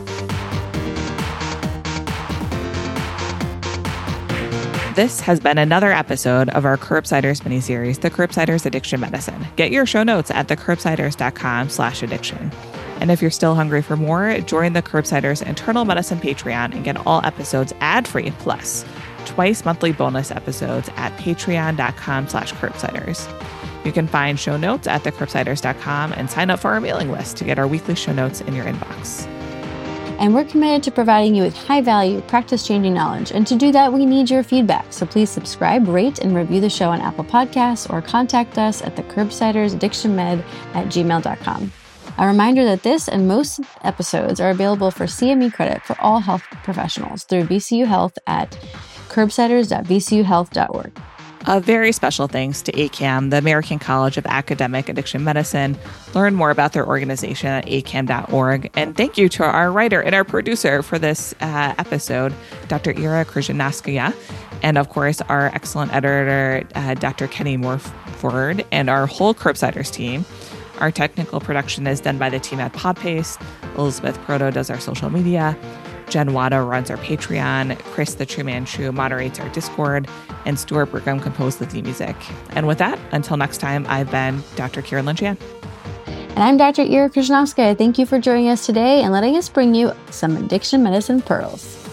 This has been another episode of our Curbsiders miniseries, The Curbsiders Addiction Medicine. Get your show notes at the curbsiders dot com slash addiction. And if you're still hungry for more, join the Curbsiders Internal Medicine Patreon and get all episodes ad-free, plus twice monthly bonus episodes at patreon dot com slash curbsiders. You can find show notes at the curbsiders dot com and sign up for our mailing list to get our weekly show notes in your inbox. And we're committed to providing you with high-value, practice-changing knowledge. And to do that, we need your feedback. So please subscribe, rate, and review the show on Apple Podcasts or contact us at the Curbsiders Addiction Med at gmail dot com. A reminder that this and most episodes are available for C M E credit for all health professionals through V C U Health at curbsiders dot v c u health dot org. A very special thanks to A C A M, the American College of Academic Addiction Medicine. Learn more about their organization at a c a m dot org. And thank you to our writer and our producer for this uh, episode, Doctor Ira Krzyzewska, and of course, our excellent editor, uh, Doctor Kenny Morford, and our whole Curbsiders team. Our technical production is done by the team at Podpaste. Elizabeth Proto does our social media. Jen Wada runs our Patreon. Chris the True Man True moderates our Discord. And Stuart Brigham composed the theme music. And with that, until next time, I've been Doctor Carolyn Chan. And I'm Doctor Ira Krzyzewska. Thank you for joining us today and letting us bring you some addiction medicine pearls.